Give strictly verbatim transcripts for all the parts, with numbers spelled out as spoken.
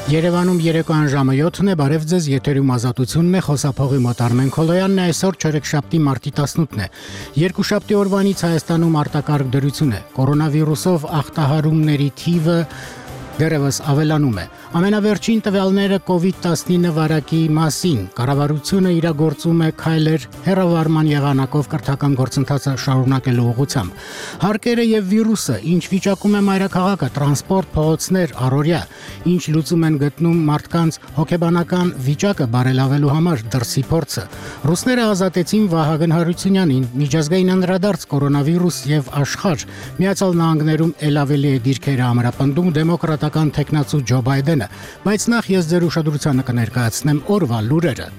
Երևանում երեկոյան ժամը յոթն է, բարև ձեզ, եթերում ազատությունն է, խոսափողի մոտ Արմեն Քոլոյանն է, այսօր չորեքշաբթի մարտի տասնութն է։ Երկուշաբթի օրվանից Հայաստանում արտակարգ դրություն է, կորոնավիրուսով ախտահարումների թիվը դեռևս ավելանում է։ Ամենավերջին տվյալները կովիդ տասնինը վարակի մասին, կառավարությունը իրագործում է քայլեր հեռավարման եղանակով կրթական գործընթացը շարունակելու ուղղությամբ։ Հարկերը եւ վիրուսը, ինչ վիճակում է մայրաքաղաքը, տրանսպորտ, փողոցներ, առօրյա, ինչ լուծում են գտնում մարդկանց հոգեբանական վիճակը բարելավելու համար դրսի փորձը։ Ռուսները ազատեցին Վահագն Հարությունյանին, միջազգային անդրադարձ կորոնավիրուս եւ աշխարհ։ Միացյալ Նահանգներում ել ավելի է դիրքերը ամրապնդում դեմոկրատական թեկնածու Ջո Բայդենը, բայց նախ ես ձեր ուշադրությանը կներկայացնեմ օրվա լուրերը։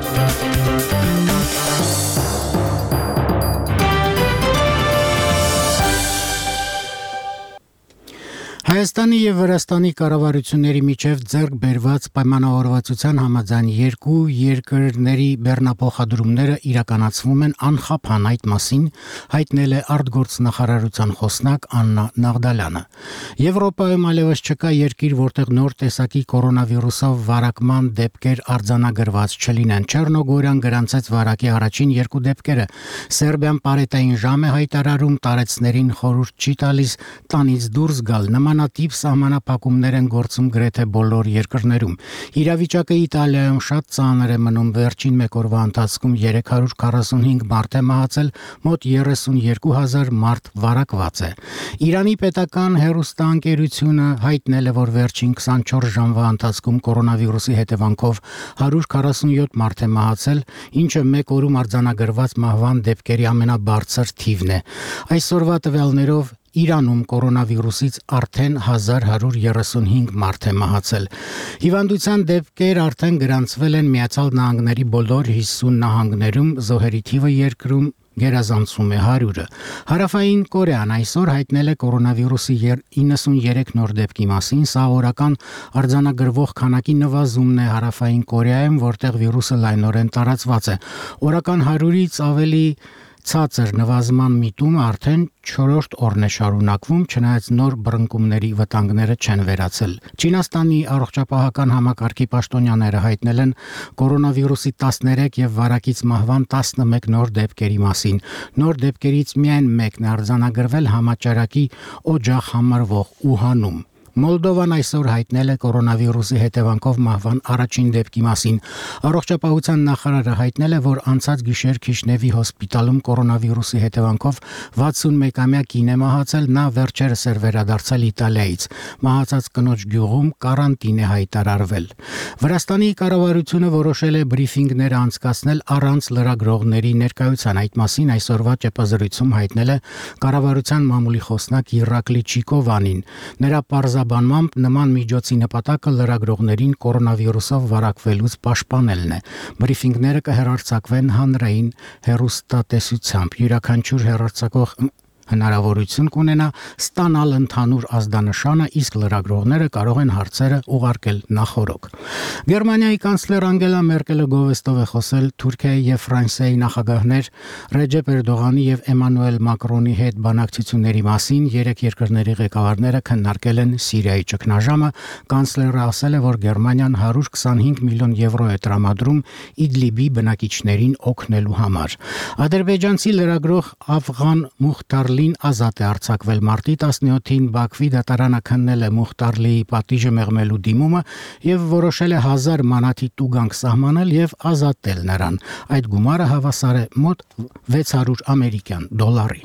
Հայաստանի եւ Վրաստանի կառավարությունների միջև ձեռք բերված պայմանավորվածության համաձայն երկու երկրների բեռնափոխադրումները իրականացվում են անխափան, այդ մասին հայտնել է արտգործնախարարության խոսնակ Աննա Նաղդալյանը։ Եվրոպայում այլևս չկա երկիր, որտեղ նոր տեսակի կորոնավիրուսով վարակման դեպքեր արձանագրված չլինեն։ Չեռնոգորիան գրանցեց վարակի առաջին երկու դեպքերը։ Սերբիան պարետային ժամ է հայտարարում, տարեցներին խորհուրդ չի տալիս տանից դուրս գալ։ Նմանատիպ սահմանափակումներ են գործում գրեթե բոլոր երկրներում։ Իրավիճակը Իտալիայում շատ ծանր է մնում, վերջին մեկ օրվա ընթացքում երեք հարյուր քառասունհինգ մարդ է մահացել, մոտ երեսունյոթ հազար մարդ վարակված է։ Իրանի պետական հեռուստաընկերությունը հայտնել է, որ վերջին քսանչորս ժամվա ընթացքում կորոնավիրուսի հետևանքով հարյուր քառասունյոթ մարդ է մահացել, ինչը մեկ օրում արձանագրված մահվան դեպքերի ամենաբարձր թիվն է։ Այսօրվա տվյալներով Իրանում կորոնավիրուսից արդեն հազար հարյուր երեսունհինգ մարդ է մահացել։ Հիվանդության դեպքեր արդեն գրանցվել են Միացյալ Նահանգների բոլոր հիսուն նահանգներում, զոհերի թիվը երկրում գերազանցում է հարյուրը։ Հարավային Կորեան այսօր հայտնել է կորոնավիրուսի իննսունյոթ նոր դեպքի մասին, սա օրական արձանագրվող քանակի նվազումն է Հարավային Կորեայում, որտեղ վիրուսը լայնորեն տարածված է։ Օրական հարյուրից ավելի ցածր նվազման միտումը արդեն չորրորդ օրն է շարունակվում, չնայած նոր բռնկումների վտանգները չեն վերացել։ Չինաստանի առողջապահական համակարգի պաշտոնյաները հայտնել են կորոնավիրուսի տասներեք եւ վարակից մահվան տասնմեկ նոր դեպքերի մասին։ Նոր դեպքերից միայն մեկն է արձանագրվել համաճարակի օջախ համարվող Ուհանում։ Մոլդովան այսօր հայտնել է կորոնավիրուսի հետևանքով մահվան առաջին դեպքի մասին։ Առողջապահության նախարարը հայտնել է, որ անցած գիշեր Քիշնևի հոսպիտալում կորոնավիրուսի հետևանքով վաթսունմեկամյա կին է մահացել, նա վերջերս էր վերադարձել Իտալիայից։ Մահացած կնոջ գյուղում կարանտին է հայտարարվել։ Վրաստանի կառավարությունը որոշել է բրիֆինգներ անցկացնել առանց լրագրողների ներկայության։ Այդ մասին այսօրվա ճեպազրույցում հայտնել է կառավարության մամուլի խոսնակ Իրակլի Չիկովանին։ Նրա պարզաբանմամբ նման միջոցի նպատակը լրագրողներին կորոնավիրուսով վարակվելուց պաշտպանելն է։ Բրիֆինգները կհեռարձակվեն հանրային հեռուստատեսությամբ։ Յուրաքանչյուր հեռարձակող հնարավորություն կունենա ստանալ ընդհանուր ազդանշանը, իսկ լրագրողները կարող են հարցերը ուղարկել նախօրոք։ Գերմանիայի կանցլեր Անգելա Մերկելը գովեստով է խոսել Թուրքիայի եւ Ֆրանսիայի նախագահներ Ռեջեփ Էրդողանի եւ Էմանուել Մակրոնի հետ բանակցությունների մասին։ Երեք երկրների ղեկավարները քննարկել են Սիրիայի ճգնաժամը։ Կանցլերը ասել է, որ Գերմանիան հարյուր քսանհինգ միլիոն եվրո է տրամադրում Իդլիբի բնակիչներին օգնելու համար։ Ադրբեջանցի լրագրող Աֆղան Մուխտար ազատ է արձակվել մարտի տասնյոթին Բաքվի դատարանը քննել է Մուխտարլիի պատիժը մեղմելու դիմումը եւ որոշել է հազար մանաթի տուգանք սահմանել եւ ազատել նրան։ Այդ գումարը հավասար է մոտ վեց հարյուր ամերիկյան դոլարի։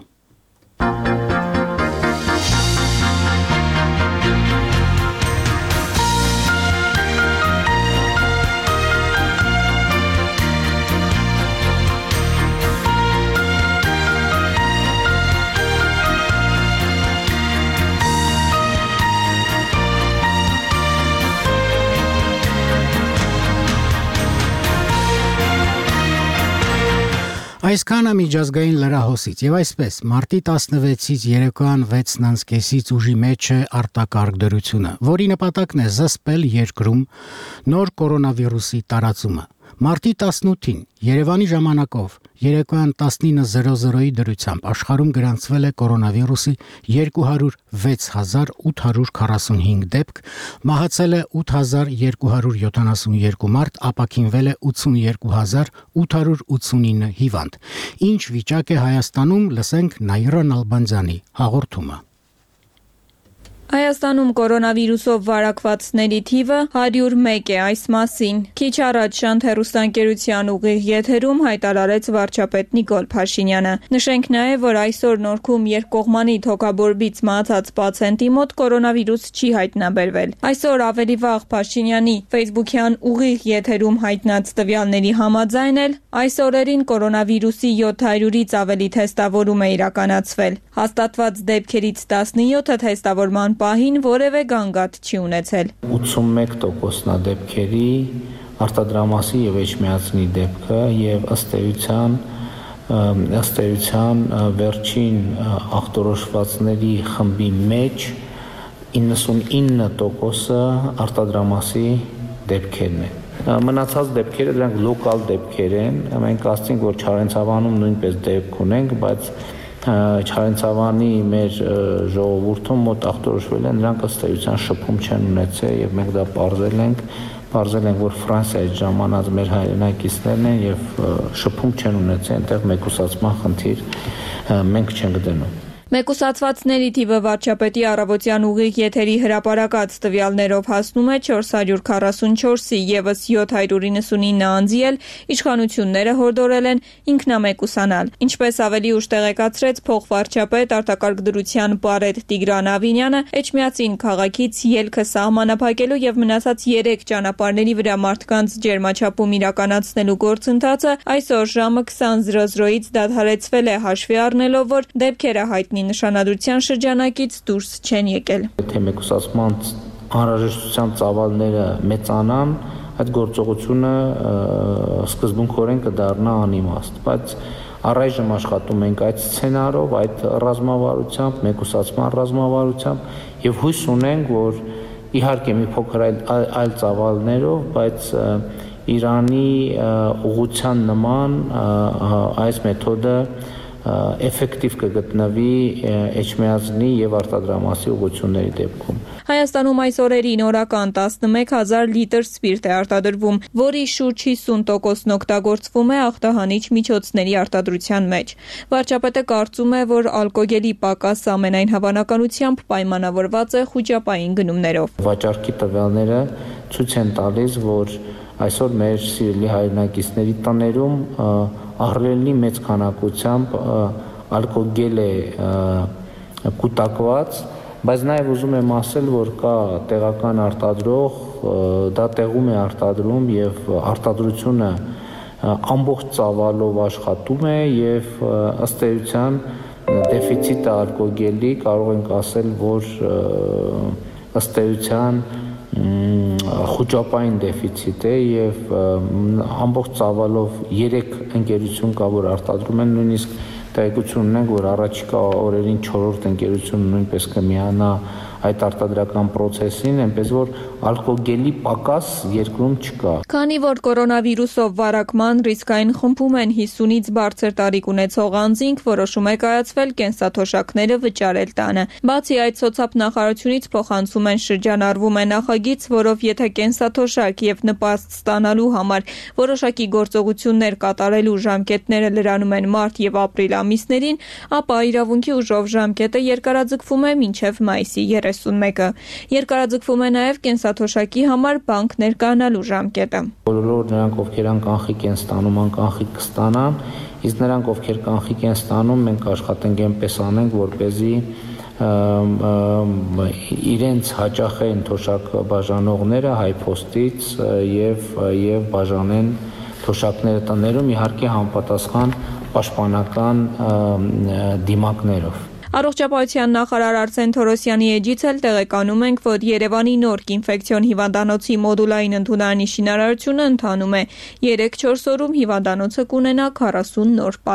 Այսքանը միջազգային լրահոսից եւ այսպես մարտի տասնվեցից երեկոյան վեցն անց կեսից ուժի մեջ է արտակարգ դրությունը, որի նպատակն է զսպել երկրում նոր կորոնավիրուսի տարածումը։ Մարտի տասնութին Երևանի ժամանակով երեկոյան տասնինը զրո զրոյի դրությամբ աշխարհում գրանցվել է կորոնավիրուսի երկու հարյուր վեց հազար ութ հարյուր քառասունհինգ դեպք, մահացել է ութ հազար երկու հարյուր յոթանասունյոթ մարդ, ապաքինվել է ութսունյոթ հազար ութ հարյուր ութսունինը հիվանդ։ Ինչ վիճակ է Հայաստանում, լսենք Նաիրա Նալբանդյանի հաղորդումը։ Հայաստանում կորոնավիրուսով վարակվածների թիվը հարյուր մեկ է այս մասին։ Քիչ առաջ Շանթ հեռուստաընկերության ուղիղ եթերում հայտարարեց վարչապետ Նիկոլ Փաշինյանը։ Նշենք նաև, որ այսօր Նորքում երկկողմանի թոքաբորբից մահացած պացիենտի մոտ կորոնավիրուս չի հայտնաբերվել։ Այսօր ավելի վաղ Փաշինյանի Facebook-յան ուղիղ եթերում հայտնած տվյալների համաձայն էլ այս օրերին կորոնավիրուսի յոթ հարյուրից ավելի թեստավորում է իրականացվել։ Հաստատված դեպքերից տասնյոթը թեստավորման պահին որևէ գանգատ չի ունեցել։ ութսունմեկ տոկոսն է դեպքերի արտադրամասի եւ էջմիածնի դեպքը եւ ըստ էության ըստ էության վերջին ախտորոշվածների խմբի մեջ իննսունինը տոկոսը արտադրամասի դեպքերն են։ Մնացած դեպքերը դրանք լոկալ դեպքեր են։ Մենք ասենք, որ Չարենցավանում նույնպես դեպք ունենք, բայց Չարենցավանի մեր ժողովուրդում մոտ ախտորոշվել են, նրանք ըստ էության շփում չեն ունեցել եւ մենք դա պարզել ենք, պարզել ենք, որ Ֆրանսիայից ժամանած մեր հայրենակիցներն են եւ շփում չեն ունեցել, այնտեղ մեկուսացման խնդիր մենք չենք դնում։ Մեկուսացվածների թիվը վարչապետի առավոտյան ուղիղ եթերի հրապարակած տվյալներով հասնում է չորս հարյուր քառասունչորսի, եւս յոթ հարյուր իննսունինը անձի էլ իշխանությունները հորդորել են ինքնամեկուսանալ։ Ինչպես ավելի ուշ տեղեկացրեց փոխվարչապետ արտակարգ դրության Պարետ Տիգրան Ավինյանը, Էջմիածին քաղաքից ելքը սահմանափակելու եւ մնացած երեք ճանապարհների վրա մարդկանց ջերմաչափում իրականացնելու գործընթացը այսօր ժամը քսան զրո զրոյից դադարեցվել է, հաշվի առնելով, որ դեպքերը հայտնի նշանադրության շրջանակից դուրս չեն եկել։ Եթե մեկուսացման անհրաժեշտության ծավալները մեծանան, այդ գործողությունը սկզբունքորեն կդառնա անիմաստ, բայց առայժմ աշխատում ենք այդ սցենարով, այդ ռազմավարությամբ, մեկուսացման ռազմավարությամբ եւ հույս ունենք, որ իհարկե մի փոքր այլ, այլ ծավալներով, բայց Իրանի ուղղության նման այս մեթոդը էֆեկտիվ կգտնվի էջմիածնի եւ արտադրամասի ուղղությունների դեպքում։ Հայաստանում այս օրերին օրական տասնմեկ հազար լիտր սպիրտ է արտադրվում, որի շուրջ հիսուն տոկոսն օգտագործվում է ախտահանիչ միջոցների արտադրության մեջ։ Վարչապետը կարծում է, որ ալկոգելի պակասը ամենայն հավանականությամբ պայմանավորված է խուճապային գնումներով։ Վաճառքի տվյալները ցույց են տալիս, որ այսօր մեր սիրելի հայրենակիցների տներում ահռելի մեծ քանակությամբ ալկոգել է կուտակված, բայց նաև ուզում եմ ասել, որ կա տեղական արտադրող, դա տեղում է արտադրում եւ արտադրությունը ամբողջ ծավալով աշխատում է եւ ըստ էության դեֆիցիտը ալկոգելի կարող ենք ասել, որ ըստ էության խոճապային դեֆիցիտ է եւ ամբողջ ծավալով երեք ընկերություն կա, որ արտադրում են, նույնիսկ տեղեկություն ունենք, որ առաջիկա օրերին չորրորդ ընկերությունը նույնպես կմիանա այդ արտադրական process-ին, այնպես որ ալկոգելի պակաս երկրում չկա։ Քանի որ կորոնավիրուսով վարակման ռիսկային խմբում են հիսունից բարձր տարիք ունեցող անձինք, որոշում է կայացվել կենսաթոշակները վճարել տանը։ Բացի այդ, սոցիալնախարարությունից փոխանցում են շրջանառվում է նախագիծ, որով եթե կենսաթոշակ եւ նպաստ ստանալու համար որոշակի գործողություններ կատարելու ժամկետները լրանում են մարտ եւ ապրիլ ամիսներին, ապա իրավունքի ուժով ժամկետը երկարաձգվում է մինչեւ մայիսի երեսունմեկը։ Երկարաձգվում է նաև կենսաթոշակի համար բանկ ներկայանալու ժամկետը։ Բոլոր նրանք, ովքեր անկանխիկ են ստանում, անկանխիկ կստանան, իսկ նրանք, ովքեր կանխիկ են ստանում, մենք աշխատենք այնպես անենք, որպեսզի իրենց հաճախեն թոշակ բաժանողները հայփոստից եւ եւ բաժանեն թոշակները տներում, իհարկե համապատասխան պաշտպանական դիմակներով։ Առողջապահության նախարար Արսեն Թորոսյանի էջից էլ տեղեկանում ենք, որ Երևանի նորք ինֆեկցիոն հիվանդանոցի մոդուլային ընդունարանի շինարարությունը ընթանում է։ երեք չորս օրում հիվանդանոցը կունենա քառասուն նոր պալատ։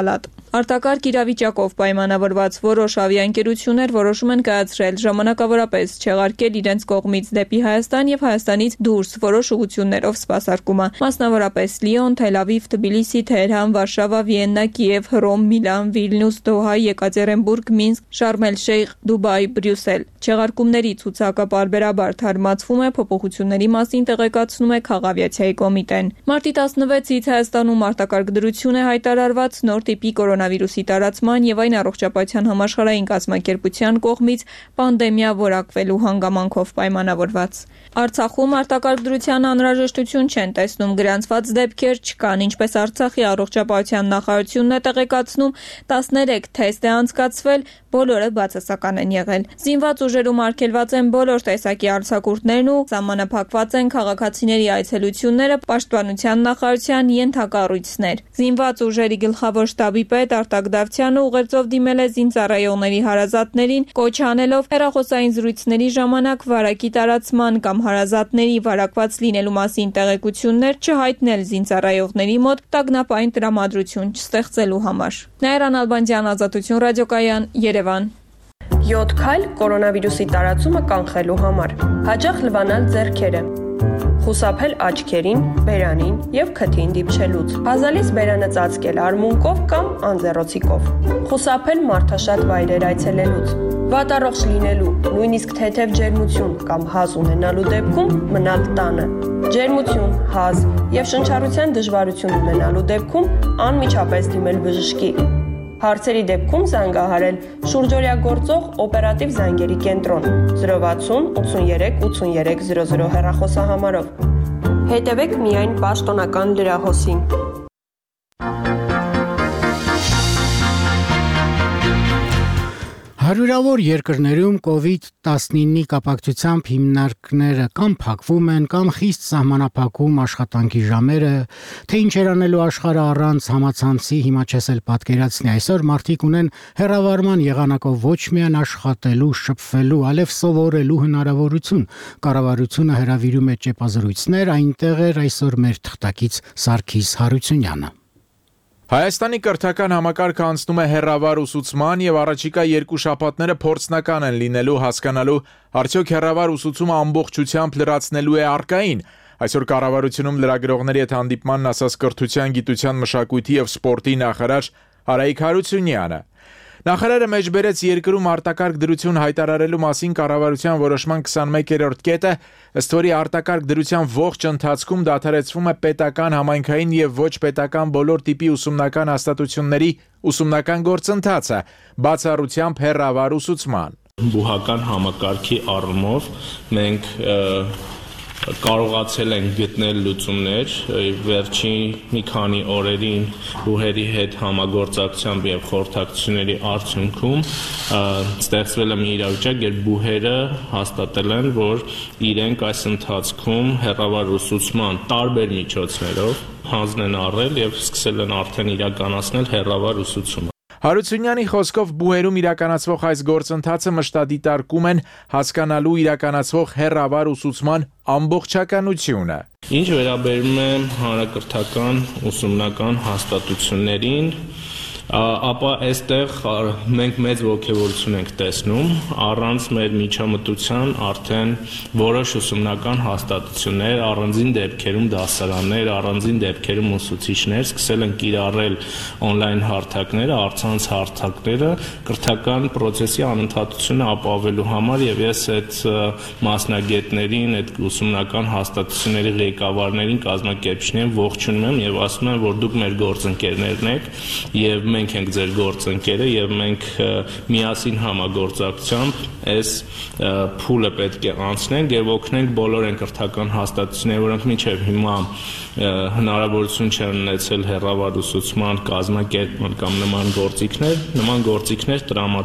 Արտակարգ իրավիճակով պայմանավորված որոշ ավիաընկերություններ որոշում են կայացրել ժամանակավորապես չեղարկել իրենց կողմից դեպի Հայաստան եւ Հայաստանից դուրս որոշ ուղղություններով սպասարկումը, մասնավորապես Լիոն, Թել-Ավիվ, Թբիլիսի, Թեհրան, Վարշավա, Վիեննա, Կիև, Հռոմ, Միլան, Վիլնյուս, Դոհա, Եկատերինբուրգ, Մինսկ, Շարմ էլ-Շեյխ, Դուբայ, Բրյուսել։ Չեղարկումների ցուցակը պարբերաբար թարմացվում է, փոփոխությունների մասին տեղեկացնում է Քաղավիացիայի կոմիտեն։ Մարտի տասնվեցից Հայաստանում արտակարգ դրություն է հայտարարված նոր տիպի կորոնավիրուսի տարածման եւ այն առողջապահության համաշխարհային կազմակերպության կողմից պանդեմիա որակվելու հանգամանքով պայմանավորված։ Արցախում արտակարգ դրության անհրաժեշտություն չեն տեսնում, գրանցված դեպքեր չկան, ինչպես Արցախի առողջապահության նախարարությունն է տեղեկացնում, տասներեք թեստ է անցկացվել, բոլորը բացասական են եղել։ Զինված ուժերում արգելված են բոլոր տեսակի արձակուրդներն ու սահմանափակված են քաղաքացիների այցելությունները, պաշտպանության նախարարության ենթակառույցներ։ Զինված ուժերի գլխավոր շտաբի պետ Արտակ Դավթյանը ուղերձով դիմել է զինծառայողների հարազատներին, կոչ անելով հեռախոսային զրույցների ժամանակ վարակի տարածման կամ հարազատների վարակված լինելու մասին տեղեկություններ չհայտնել զինծառայողների մոտ տագնապային տրամադրություն չստեղծելու համար։ Նաիրա Նալբանդյան, Ազատություն ռադիոկայան, Երևան։ յոթ քայլ կորոնավիրուսի տարածումը կանխելու համար։ Հաճախ լվանալ ձեռքերը։ Խուսափել աչքերին, բերանին եւ քթին դիպչելուց։ Բազալից բերանը ծածկել արմունկով կամ անձեռոցիկով։ Խուսափել մարդաշատ վայրեր այցելելուց։ Վատառողջ լինելու, նույնիսկ թեթև ջերմություն կամ հազ ունենալու դեպքում մնալ տանը։ Ջերմություն, հազ եւ շնչառության դժվարություն ունենալու դեպքում անմիջապես դիմել բժշկի։ Հարցերի դեպքում զանգահարել շուրջօրյա գործող օպերատիվ զանգերի կենտրոն զրո վաթսուն ութսուներեք ութսուներեք զրո զրո հեռախոսահամարով։ Հետևեք միայն պաշտոնական լրահոսին։ Հարյուրավոր երկրներում կովիդ տասնինի կապակցությամբ հիմնարկները կամ փակվում են, կամ խիստ սահմանափակում աշխատանքի ժամերը, թե ինչեր անելու աշխարհը առանց համացանցի հիմա չես էլ պատկերացնի։ Այսօր մարդիկ ունեն հեռավարման եղանակով ոչ միայն աշխատելու, շփվելու, այլև սովորելու հնարավորություն։ Կառավարությունը հրավիրում է ճեպազրույցներ, այնտեղ էր այսօր մեր թղթակից Սարգիս Հարությունյանը։ Հայաստանի կրթական համակարգը անցնում է հեռավար ուսուցման եւ առաջիկա երկու շաբաթները փորձնական են լինելու հասկանալու արդյոք հեռավար ուսուցումը ամբողջությամբ լրացնելու է արկային։ Այսօր կառավարությունում լրագրողների հետ հանդիպմանն ասաց կրթության, գիտության, մշակույթի եւ սպորտի նախարար Արայիկ Հարությունյանը։ Նախարարը մեջբերեց երկրում արտակարգ դրություն հայտարարելու մասին կառավարության որոշման քսանմեկերորդ կետը, ըստ որի արտակարգ դրության ողջ ընթացքում դադարեցվում է պետական, համայնքային եւ ոչ պետական բոլոր տիպի ուսումնական հաստատությունների ուսումնական գործընթացը, բացառությամբ հեռավար ուսուցման։ Բուհական համակարգի առումով մենք կարողացել ենք գտնել լուծումներ վերջին մի քանի օրերին բուհերի հետ համագործակցությամբ եւ խորհրդակցությունների արդյունքում ստեղծվել է մի իրավիճակ, երբ բուհերը հաստատել են, որ իրենք այս ընթացքում հեռավար ուսուցման տարբեր միջոցներով հանձն են առել եւ սկսել են արդեն իրականացնել հեռավար ուսուցումը։ Հարությունյանի խոսքով բուհերում իրականացվող այս գործընթացը մշտադիտարկում են հասկանալու իրականացվող հեռավար ուսուցման ամբողջականությունը։ Ինչ վերաբերում է հանրակրթական ուսումնական հաստատություններին, ապա այստեղ մենք մեծ ողջավորություն ենք տեսնում, առանց մեր միջամտության արդեն որոշ ուսումնական հաստատություններ, առանձին դեպքերում դասարաններ, առանձին դեպքերում ուսուցիչներ սկսել են կիրառել on-line հարթակները, առցանց հարթակները կրթական process-ի անընդհատությունը ապահովելու համար եւ ես այդ մասնագետներին, այդ ուսումնական հաստատությունների ղեկավարներին, կազմակերպիչներին ողջունում եմ եւ ասում եմ, որ դուք մեր գործընկերներն եք եւ մենք ենք ձեր գործընկերը եւ մենք միասին համագործակցությամբ այս փուլը պետք է անցնենք եւ օգնենք բոլոր այն կրթական հաստատությունները, որոնք մինչեւ հիմա հնարավորություն չեն ունեցել հեռավար ուսուցման կազմակերպման կամ նման գործիքներ, նման գործիքներ տրամադրենք։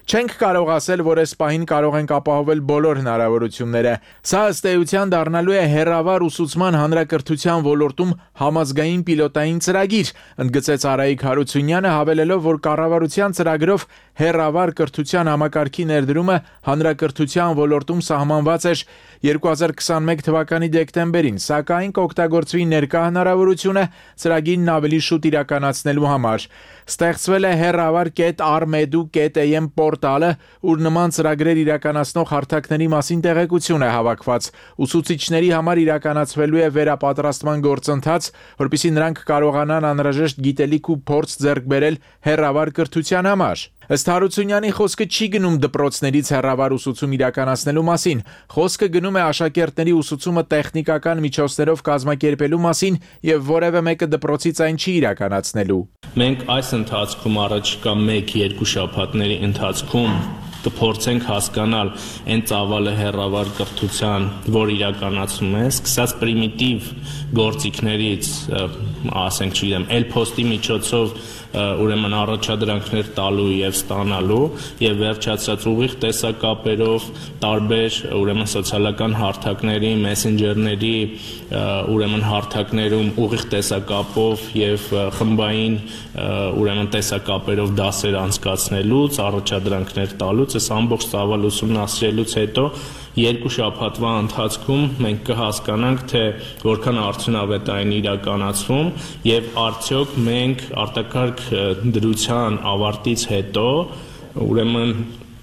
Չենք կարող ասել, որ այս պահին կարող ենք ապահովել բոլոր հնարավորությունները։ Սա ըստ էության դառնալու է հեռավար ուսուցման հանրակրթության ոլորտում համազգային պիլոտային ծրագիր, ընդգծեց Արայիկ Հարությունյանը, հավելելով, որ կառավարության ծրագրով հեռավար կրթության համակարգի ներդրումը հանրակրթության ոլորտում սահմանված էր երկու հազար քսանմեկ թվականի դեկտեմբերին, սակայն կօգտագործվի ներկա հնարավորությունը ծրագիրն ավելի շուտ իրականացնելու համար։ Ստեղծվել է հեռավար կետ արմեդու կետ am պորտալը, ուր նման ծրագրեր իրականացնող հարթակների մասին տեղեկություն է հավաքված։ Ուսուցիչների համար իրականացվելու է վերապատրաստման գործընթաց, որպեսզի նրանք կարողանան անհրաժեշտ գիտելիք ու փորձ ձեռք բերել հեռավար կրթության համար։ Ըստ Հարությունյանի խոսքը չի գնում դպրոցներից հեռավար ուսուցում իրականացնելու մասին, խոսքը գնում է աշակերտների ուսուցումը տեխնիկական միջոցներով կազմակերպելու մասին եւ որևէ մեկը դպրոցից այն չի իրականացնելու։ Մենք այս ընթացքում առաջիկա մեկ-երկու շաբաթների ընթացքում կփորձենք հասկանալ այն ծավալը հեռավար կրթության, որ իրականացում է, սկսած պրիմիտիվ գործիքներից, ասենք, չգիտեմ, էլ-փոստի միջոցով ուրեմն առաջադրանքներ տալու եւ ստանալու եւ վերջացած ուղիղ տեսակապերով տարբեր ուրեմն սոցիալական հարթակների, մեսենջերների ուրեմն հարթակներում ուղիղ տեսակապով եւ խմբային ուրեմն տեսակապերով դասեր անցկացնելուց, առաջադրանքներ տալուց, այս ամբողջ ծավալ ուսումնասիրելուց հետո երկու շաբաթվա ընթացքում մենք կհասկանանք, թե որքան արդյունավետ է այն իրականացվում եւ արդյոք մենք արտակարգ դրության ավարտից հետո ուրեմն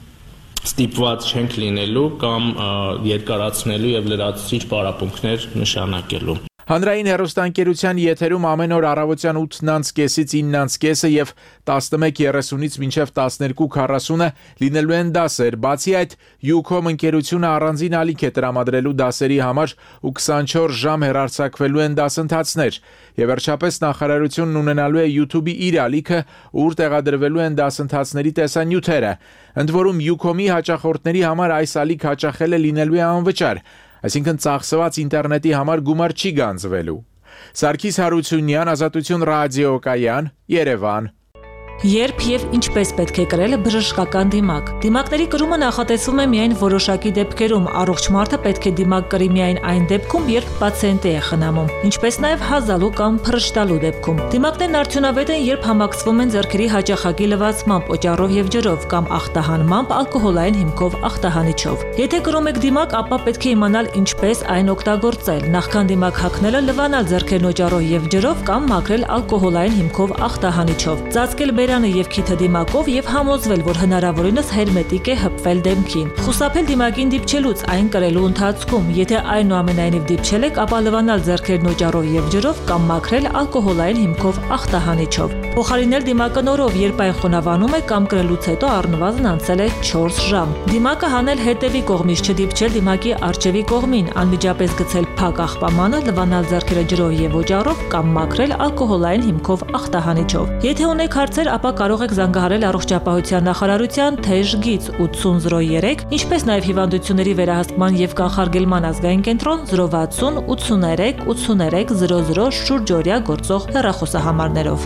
ստիպված չենք լինելու կամ երկարացնելու եւ լրացուցիչ պարապմունքներ նշանակելու։ Հանրային հեռուստաընկերության եթերում ամեն օր առավոտյան ութ կեսից ինը կեսը եւ տասնմեկ երեսունից մինչեւ տասներկու քառասունը լինելու են դասեր։ Բացի այդ, Ucom ընկերությունը առանձին ալիք է տրամադրելու դասերի համար ու քսանչորս ժամ հեռարձակվելու են դասընթացներ։ Եվ վերջապես նախարարությունն ունենալու է YouTube-ի իր ալիքը, ուր տեղադրվելու են դասընթացների տեսանյութերը։ Ընդ որում Ucom-ի հաճախորդների համար այս ալիք հաճախելը լինելու է անվճար։ Այսինքն ծախսված ինտերնետի համար գումար չի գանձվելու։ Սարգիս Հարությունյան, Ազատություն ռադիոկայան, Երևան։ Երբ եւ ինչպես պետք է կրել բժշկական դիմակ։ Դիմակների կրումը նախատեսվում է միայն որոշակի դեպքերում, առողջ մարդը պետք է դիմակ կրի միայն այն դեպքում, երբ պացիենտը է խնամում, ինչպես նաեւ հազալու կամ փռշտալու դեպքում։ Դիմակներն արդյունավետ են, երբ համակցվում են ձեռքերի հաճախակի լվացմամբ, օճառով եւ ջրով կամ ախտահանմամբ ալկոհոլային հիմքով ախտահանիչով։ Եթե կրում եք դիմակ, ապա պետք է իմանալ ինչպես այն օգտագործել։ Նախքան դիմակ հագնելը լվանալ ձեռքերն օճառով եւ ջրով կամ մաքրել ալկոհոլային հիմքով ախտահանիչով։ Ծածկել բերանը եւ քիթը դիմակով եւ համոզվել, որ հնարավորինս հերմետիկ է հպվել դեմքին։ Խուսափել դիմակին դիպչելուց այն կրելու ընթացքում, եթե այնուամենայնիվ դիպչել եք, ապա լվանալ ձեռքերն օճառով եւ ջրով կամ մաքրել ալկոհոլային հիմքով ախտահանիչով։ Փոխարինել դիմակը նորով, երբ այն խոնավանում է կամ կրելուց հետո առնվազն անցել է չորս ժամ։ Դիմակը հանել հետևի կողմից, չդիպչել դիմակի առջևի կողմին, անմիջապես գցել փակ աղբամանը, լվանալ ձեռքերը ջրով եւ օճառով կամ մաքրել ալկոհոլային հիմքով ախտահանիչով։ Եթե ունեք հարցեր, ապա կարող եք զանգահարել Առողջապահության նախարարության թեժ գիծ ութ զիրո երեք, ինչպես նաև հիվանդությունների վերահսկման եւ կանխարգելման ազգային կենտրոն զիրո վաթսուն ութսուներեք ութսուներեք զիրո զիրո շուրջօրյա գործող հեռախոսահամարներով։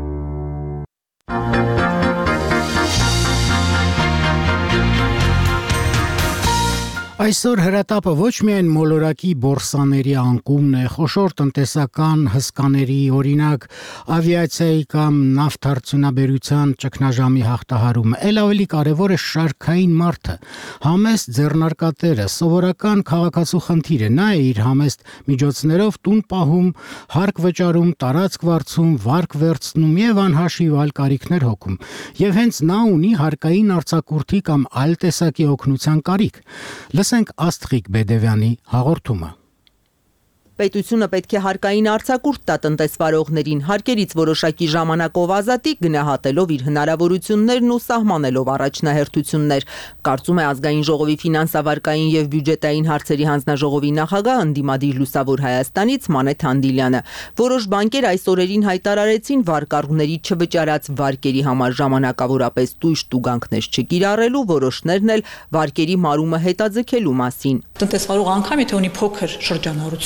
Այսօր հրատապը ոչ միայն մոլորակի բորսաների անկումն է, խոշոր տնտեսական հսկաների, օրինակ ավիացիայի կամ նավթարդյունաբերության ճգնաժամի հաղթահարումը, ել ավելի կարևոր է շարքային մարդը, համեստ ձեռնարկատերը, սովորական քաղաքացու խնդիրը, նա է իր համեստ միջոցներով տուն պահում, հարկ վճարում, տարածք վարձում, վարկ վերցնում եւ անհաշիվ այլ կարիքներ հոգում, եւ հենց նա ունի հարկային արձակուրդի կամ այլ տեսակի օգնության կարիք։ Լսենք Աստղիկ Բեդևյանի հաղորդումը։ Պետությունը պետք է հարկային արձակուրդ տա տնտեսվարողներին, հարկերից որոշակի ժամանակով ազատի, գնահատելով իր հնարավորություններն ու սահմանելով առաջնահերթություններ, կարծում է Ազգային ժողովի ֆինանսավարկային եւ բյուջետային հարցերի հանձնաժողովի նախագահ ընդդիմադիր Լուսավոր Հայաստանից Մանեթ Հանդիլյանը։ Որոշ բանկեր այս օրերին հայտարարեցին վարկառուների չվճարած վարկերի համար ժամանակավորապես տույժ տուգանքներ չկիրառելու, որոշներն էլ վարկերի մարումը հետաձգելու մասին։ Տնտեսվարող անգամ եթե ունի փոքր շրջանառություն,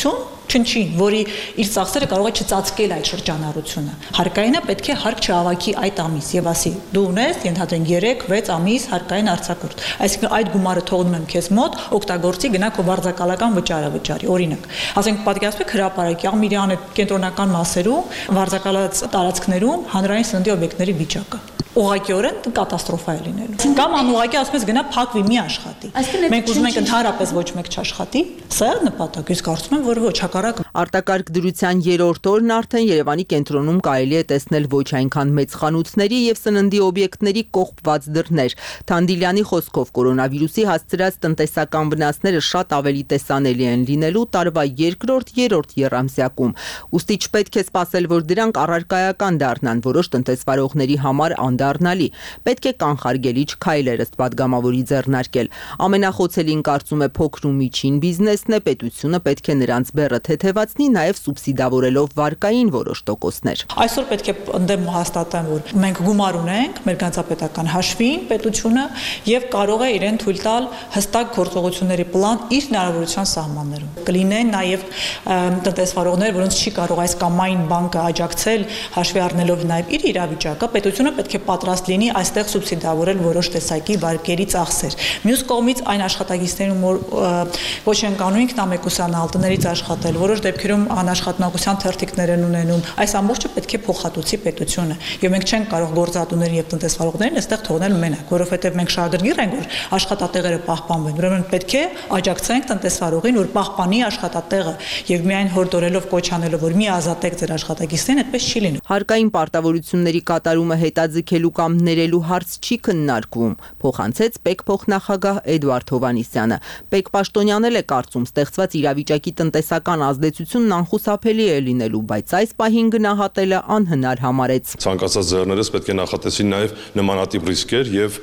չնչին, որի իր ծախսերը կարող է չծածկել այդ շրջանառությունը։ Հարկայինը պետք է հարկ չհավաքի այդ ամիս եւ ասի՝ դու ունես ենթադրենք երեք վեց ամիս հարկային արձակուրդ։ Այսինքն այդ գումարը թողնում եմ քեզ մոտ, օգտագործի գնա քո վարձակալական վճարը վճարի։ Օրինակ, ասենք պատկերացրեք հրապարակի Ամիրյանի կենտրոնական մասերում, վարձակալած տարածքներում հանրային սննդի օբյեկտների վիճակը ուղղակիորեն կատաստրոֆա է լինելու։ Կամ անուղղակի ասում ես գնա փակվի մի աշխատի։ Մենք ուզում ենք ընդհանրապես ոչ մեկ չաշխատի, սա է նպատակը, իսկ կարծում եմ, որ ոչ, հակառակը։ Արտակարգ դրության երրորդ օրն արդեն Երևանի կենտրոնում կարելի է տեսնել ոչ այնքան մեծ խանութների եւ սննդի օբյեկտների կողպված դռներ։ Թանդիլյանի խոսքով կորոնավիրուսի հասցրած տնտեսական վնասները շատ ավելի տեսանելի են լինելու տարվա երկրորդ, երրորդ եռամսյակում։ Ուստի չպետք է սպասել, որ դրանք առարկայական դառնան որոշ տնտեսվարողների համար անդառնալի։ Պետք է կանխարգելիչ քայլեր ըստ падգամավորի ձեռնարկել։ Ամենախոցելին կարծում է փոքր ու միջին բիզնեսն է, պետությունը պետք է նրանց բեռը թեթևացնի, նաև սուբսիդավորելով վարկային որոշ տոկոսներ։ Այսօր պետք է ընդդեմ հաստատեմ, որ մենք գումար ունենք մեր գանձապետական հաշվին, պետությունը եւ կարող է իրեն թույլ տալ հստակ գործողությունների պլան իր հնարավորության սահմաններում։ Կլինեն նաև տնտեսվարողներ, որոնց չի կարող այս կամ այն բանկը աջակցել, հաշվի առնելով նաև իր իրավիճակը, պետությունը պետք է պատրաստ լինի այստեղ սուբսիդավորել որոշ տեսակի վարկերի ծախսեր։ Մյուս կողմից այն աշխատակիցներում, որ ոչ են կանում ինքնամեկուսանալ, տներից աշխատել, որոշ դեպքերում անաշխատունակության թերթիկներ են ունենում, այս ամբողջը պետք է փոխհատուցի պետությունը։ Եվ մենք չենք կարող գործատուներին եւ տնտեսվարողներին այստեղ թողնել մենակ, որովհետեւ մենք շահագրգիռ ենք, որ աշխատատեղերը պահպանվեն։ Ուրեմն պետք է աջակցենք տնտեսվարողին, որ պահպանի աշխատատեղը եւ միայն հորդորելով կոչանելով, որ մի ազատեք ձեր աշխատակիցներին, այդպես չի լինում։ Հարկային պարտավորությունների կատարումը հետաձգելու կամ ներելու հարց չի քննարկվում, փոխանցեց ՊԵԿ փոխնախագահ Էդվարդ Հովհաննիսյանը։ ՊԵԿ պաշտոնյան էլ է կարծում ստեղծված իրավիճակի տնտեսական ազդեցությունն անխուսափելի է լինելու, բայց այս պահին գնահատելը անհնար համարեց։ Ցանկացած ձեռներս պետք է նախատեսին նաև նմանատիպ ռիսկեր եւ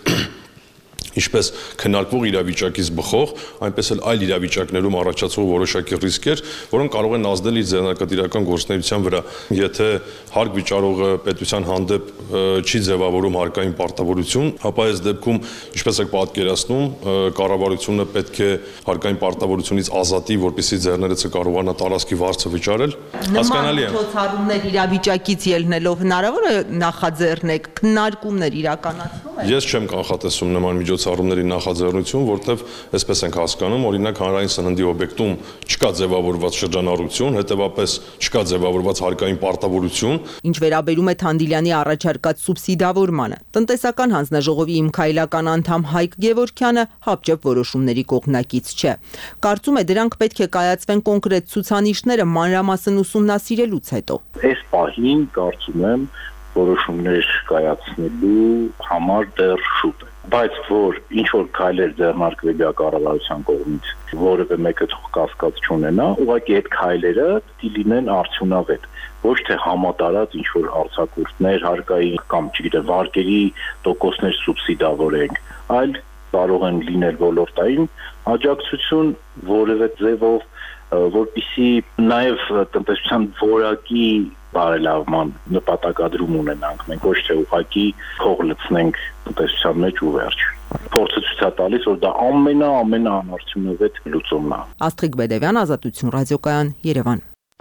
ինչպես քննարկվող իրավիճակից բխող, այնպես էլ այլ իրավիճակներում առաջացող որոշակի ռիսկեր, որոնք կարող են ազդել իր ձեռնարկատիրական գործունեության վրա։ Եթե հարկ վիճարողը պետության հանդեպ չի ձևավորում հարկային պարտավորություն, ապա այս դեպքում, ինչպես եք պատկերացնում, կառավարությունը պետք է հարկային պարտավորությունից ազատի, որպեսզի ձեռներեցը կարողանա տարածքի վարձը վճարել։ Հասկանալի է։ Միջոցառումներ իրավիճակից ելնելով հնարավոր է նախաձեռնեք, քննարկումներ իրականացնում եք։ Ես չեմ կանխատեսում նման միջոցառումների նախաձեռնություն, որտեղ այսպես ենք հասկանում, օրինակ հանրային սննդի օբյեկտում չկա ձևավորված շրջանառություն, հետևաբար չկա ձևավորված հարկային պարտավորություն։ Ինչ վերաբերում է Թանդիլյանի առաջարկած սուբսիդավորմանը, տնտեսական հանձնաժողովի իմքայլական անդամ Հայկ Գևորգյանը հապճեպ որոշումների կողմնակից չէ։ Կարծում է դրանք պետք է կայացվեն կոնկրետ ցուցանիշները մանրամասն ուսումնասիրելուց հետո։ Այս պահին կարծում եմ որոշումներ կայացնելու համար դեռ շուտ է, բայց որ ինչ որ քայլեր ձեռնարկվելի է կառավարության կողմից, որևէ մեկը կասկած չունենա, ուղղակի այդ քայլերը պիտի լինեն արդյունավետ, ոչ թե համատարած ինչ որ արձակուրդներ հարկային կամ չգիտեմ վարկերի տոկոսներ սուբսիդավորենք, այլ կարող են լինել ոլորտային աջակցություն որևէ ձևով, որպեսզի նաև տնտեսության որակի բարելավման նպատակադրում ունենանք, մենք ոչ թե ուղղակի փող լցնենք տնտեսության մեջ ու վերջ։ Փորձը ցույց է տալիս, որ դա ամենա ամենա անարդյունավետ լուծումն է։ Աստղիկ Բեդևյան, Ազատություն ռադիոկայան, Երևան։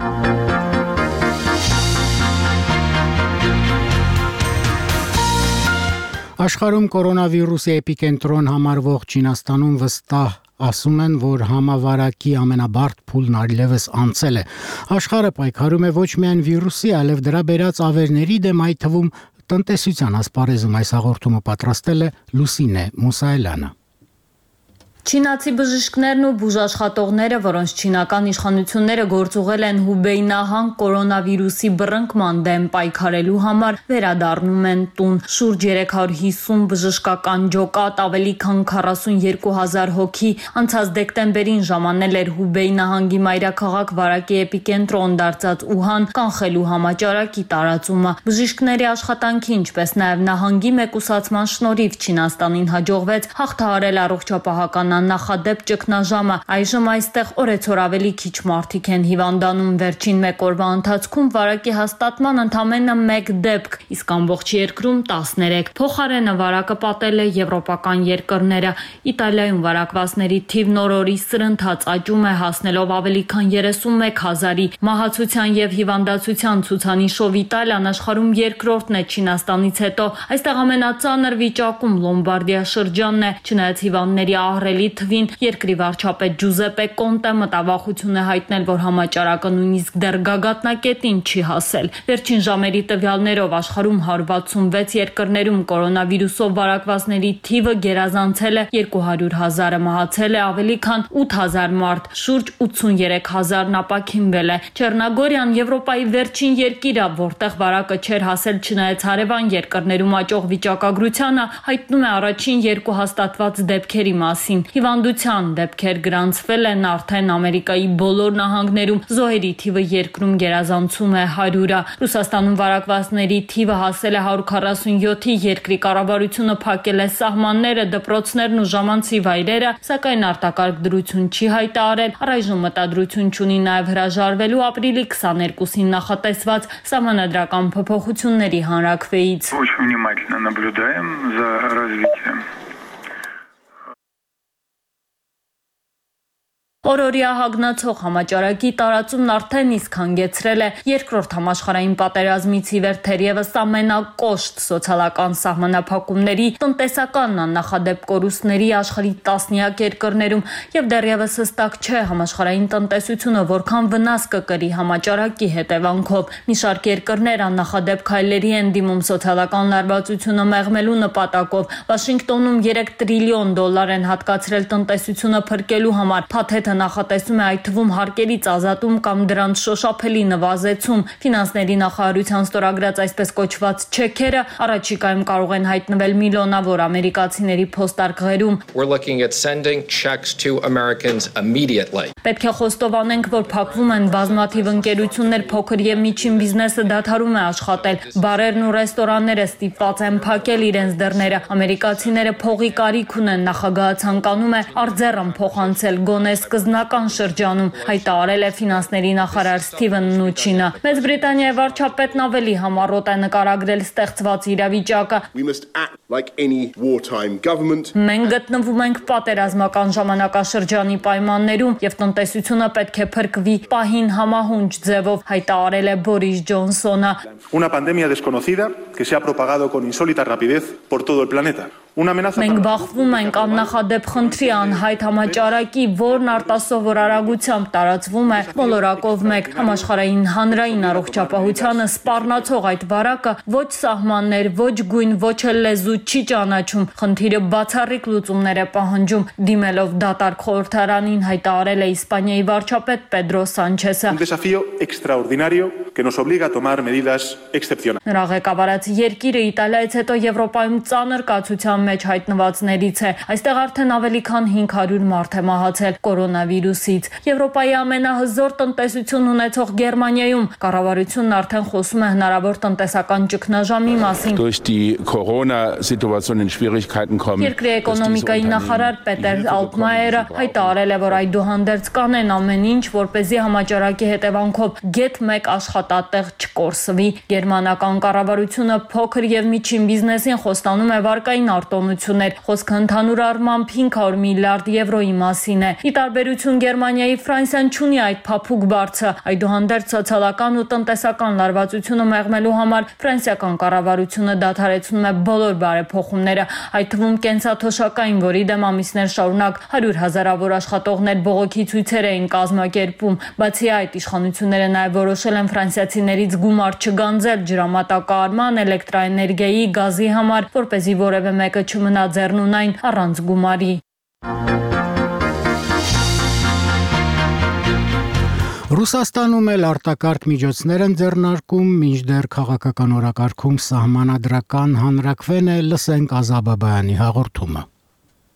Աշխարհում կորոնավիրուսի էպիկենտրոն համարվող Չինաստանում վստահ ասում են, որ համավարակի ամենաբարդ փուլն այլևս անցել է։ Աշխարհը պայքարում է ոչ միայն վիրուսի, այլև դրա բերած ավերների դեմ, այդ թվում տնտեսության ասպարեզում։ Այս հաղորդումը պատրաստել է Լուսինե Մուսայելյանը։ Չինացի բժիշկներն ու բուժաշխատողները, որոնց չինական իշխանությունները գործուղել են Հուբեյ նահանգ կորոնավիրուսի բռնկման դեմ պայքարելու համար, վերադառնում են տուն։ Շուրջ երեք հարյուր հիսուն բժշկական ջոկատ, ավելի քան քառասունյոթ հազար հոգի անցած դեկտեմբերին ժամանել էր Հուբեյ նահանգի մայրաքաղաք վարակի էպիկենտրոն դարձած Ուհան կանխելու համաճարակի տարածումը։ Բժիշկների աշխատանքի, ինչպես նաև նահանգի մեկուսացման շնորհիվ Չինաստանին հաջողվեց հաղթահարել առողջապահական աննախադեպ ճգնաժամը։ Այժմ այստեղ օրեցօր ավելի քիչ մարդիկ են հիվանդանում։ Վերջին մեկ օրվա ընթացքում վարակի հաստատման ընդամենը մեկ դեպք, իսկ ամբողջ երկրում տասներեք։ Փոխարենը վարակը պատել է եվրոպական երկրները։ Իտալիայում վարակվածների թիվն օր-օրի սրընթաց աճում է, հասնելով ավելի քան երեսունմեկ հազարի։ Մահացության եւ հիվանդացության ցուցանիշով Իտալիան աշխարհում երկրորդն է Չինաստանից հետո։ Այստեղ ամենածանր վիճակում Լոմբարդիա շրջանն է։ Չնայած հիվանդների ահռելի թվին, երկրի վարչապետ Ջուզեպե Կոնտե մտավախություն է հայտնել, որ համաճարակը նույնիսկ դեռ գագաթնակետին չի հասել։ Վերջին ժամերի տվյալներով աշխարհում հարյուր վաթսունվեց երկրներում կորոնավիրուսով վարակվածների թիվը գերազանցել է երկու հարյուր հազարը, մահացել է ավելի քան ութ հազար մարդ, շուրջ ութսուներեք հազարն ապաքինվել է։ Չեռնագորիան Եվրոպայի վերջին երկիրը, որտեղ վարակը չէր հասել չնայած հարևան երկրներում աճող վիճակագրությանը, հայտնում է առաջին երկու հաստատված դեպքերի մասին։ Հիվանդության դեպքեր գրանցվել են արդեն Ամերիկայի բոլոր նահանգներում, զոհերի թիվը երկրում գերազանցում է հարյուրը։ Ռուսաստանում վարակվածների թիվը հասել է հարյուր քառասունյոթի, երկրի կառավարությունը փակել է սահմանները, դպրոցներն ու ժամանցի վայրերը, սակայն արտակարգ դրություն չի հայտարարել։ Առայժմ մտադրություն չունի նաև հրաժարվելու ապրիլի քսաներկուսին նախատեսված սահմանադրական փոփոխությունների հանրաքվեից։ Очень внимательно наблюдаем за развитием. Օրորյա հագնացող համաճարակի տարածումն արդեն իսկ հանգեցրել է երկրորդ համաշխարհային պատերազմից ի վեր թերևս ամենակոշտ սոցիալական սահմանափակումների, տնտեսական աննախադեպ կորուստների աշխարհի տասնյակ երկրներում եւ դեռևս հստակ չէ համաշխարհային տնտեսությունը որքան վնաս կկրի համաճարակի հետևանքով։ Մի շարք երկրներ աննախադեպ քայլերի են դիմում սոցիալական լարվածությունը մեղմելու նպատակով։ Վաշինգտոնում երեք տրիլիոն դոլար են հատկացրել տնտեսությունը փրկելու համար։ Փաթեթը նախատեսում է այդ թվում հարկերից ազատում կամ դրանց շոշափելի նվազեցում։ Ֆինանսների նախարարության ստորագրած այսպես կոչված չեքերը առաջիկայում կարող են հայտնվել միլիոնավոր ամերիկացիների փոստարկղերում։ Պետք է խոստովանենք, որ փակվում են բազմաթիվ ընկերություններ, փոքր եւ միջին բիզնեսը դադարում է աշխատել։ Բարերն ու ռեստորանները ստիպված են փակել իրենց դռները։ Ամերիկացիները փողի կարիք ունեն, նախագահը ցանկանում է արձեռն փոխանցել գոնե սկզբնական շրջանում, հայտարարել է ֆինանսների նախարար Սթիվեն Նուչինը։ Մեծ Բրիտանիայի վարչապետն ավելի համառոտ է նկարագրել ստեղծված իրավիճակը։ Մենք գտնվում ենք պատերազմական ժամանակաշրջանի պայմաններում եւ տնտեսությունը պետք է փրկվի պահին համահունչ ձևով, հայտարարել է Բորիս Ջոնսոնը։ Una pandemia desconocida que se ha propagado con insólita rapidez por todo el planeta. Մենք բախվում ենք աննախադեպ խնդրի անհայտ համաճարակի, որն արտասովոր արագությամբ տարածվում է մոլորակով մեկ։ Համաշխարհային հանրային առողջապահությանը սպառնացող այդ վարակը ոչ սահմաններ, ոչ գույն, ոչ էլ լեզու չի ճանաչում։ Խնդիրը բացառիկ լուծումներ է պահանջում, դիմելով դատարկ խորհրդարանին, հայտարարել է Իսպանիայի վարչապետ Պեդրո Սանչեսը։ Un desafío extraordinario que nos obliga a tomar medidas excepcionales. Նրա ղեկավարած երկիրը Իտալիայից հետո Եվրոպայում ծանր կացության մեջ հայտնվածներից է։ Այստեղ արդեն ավելի քան հինգ հարյուր մարդ է մահացել կորոնավիրուսից։ Եվրոպայի ամենահզոր տնտեսություն ունեցող Գերմանիայում կառավարությունն արդեն խոսում է հնարավոր տնտեսական ճգնաժամի մասին։ Երկրի էկոնոմիկայի նախարար Պետեր Ալտմայերը հայտարարել է, որ այդուհանդերձ կանեն ամեն ինչ, որպեսզի համաճարակի հետևանքով գեթ մեկ աշխատատեղ չկորսվի։ Գերմանական կառավարությունը փոքր եւ միջին բիզնեսին խոստանում է վարկային արտոնություններ, խոսքը ընդհանուր առմամբ հինգ հարյուր միլիարդ եվրոյի մասին է։ Ի տարբերություն Գերմանիայի, Ֆրանսիան չունի այդ փափուկ բարձը։ Այդուհանդերձ սոցիալական ու տնտեսական լարվածությունը մեղմելու համար ֆրանսիական կառավարությունը դադարեցնում է բոլոր բարեփոխումները, այդ թվում կենսաթոշակային, որի դեմ ամիսներ շարունակ հարյուր հազարավոր աշխատողներ բողոքի ցույցեր էին կազմակերպում։ Բացի այդ, իշխանությունները նաև որոշել են ֆրանսիացիներից գումար չգանձել ջրամատակարարման, էլեկտրաէներգիայի, գազի համար, որպեսզի որևէ մեկը չմնա ձեռնունայն առանց գումարի։ Ռուսաստանում էլ արտակարգ միջոցներ են ձեռնարկում, մինչդեռ քաղաքական օրակարգում սահմանադրական հանրաքվեն է, լսենք Ազաբաբայանի հաղորդումը։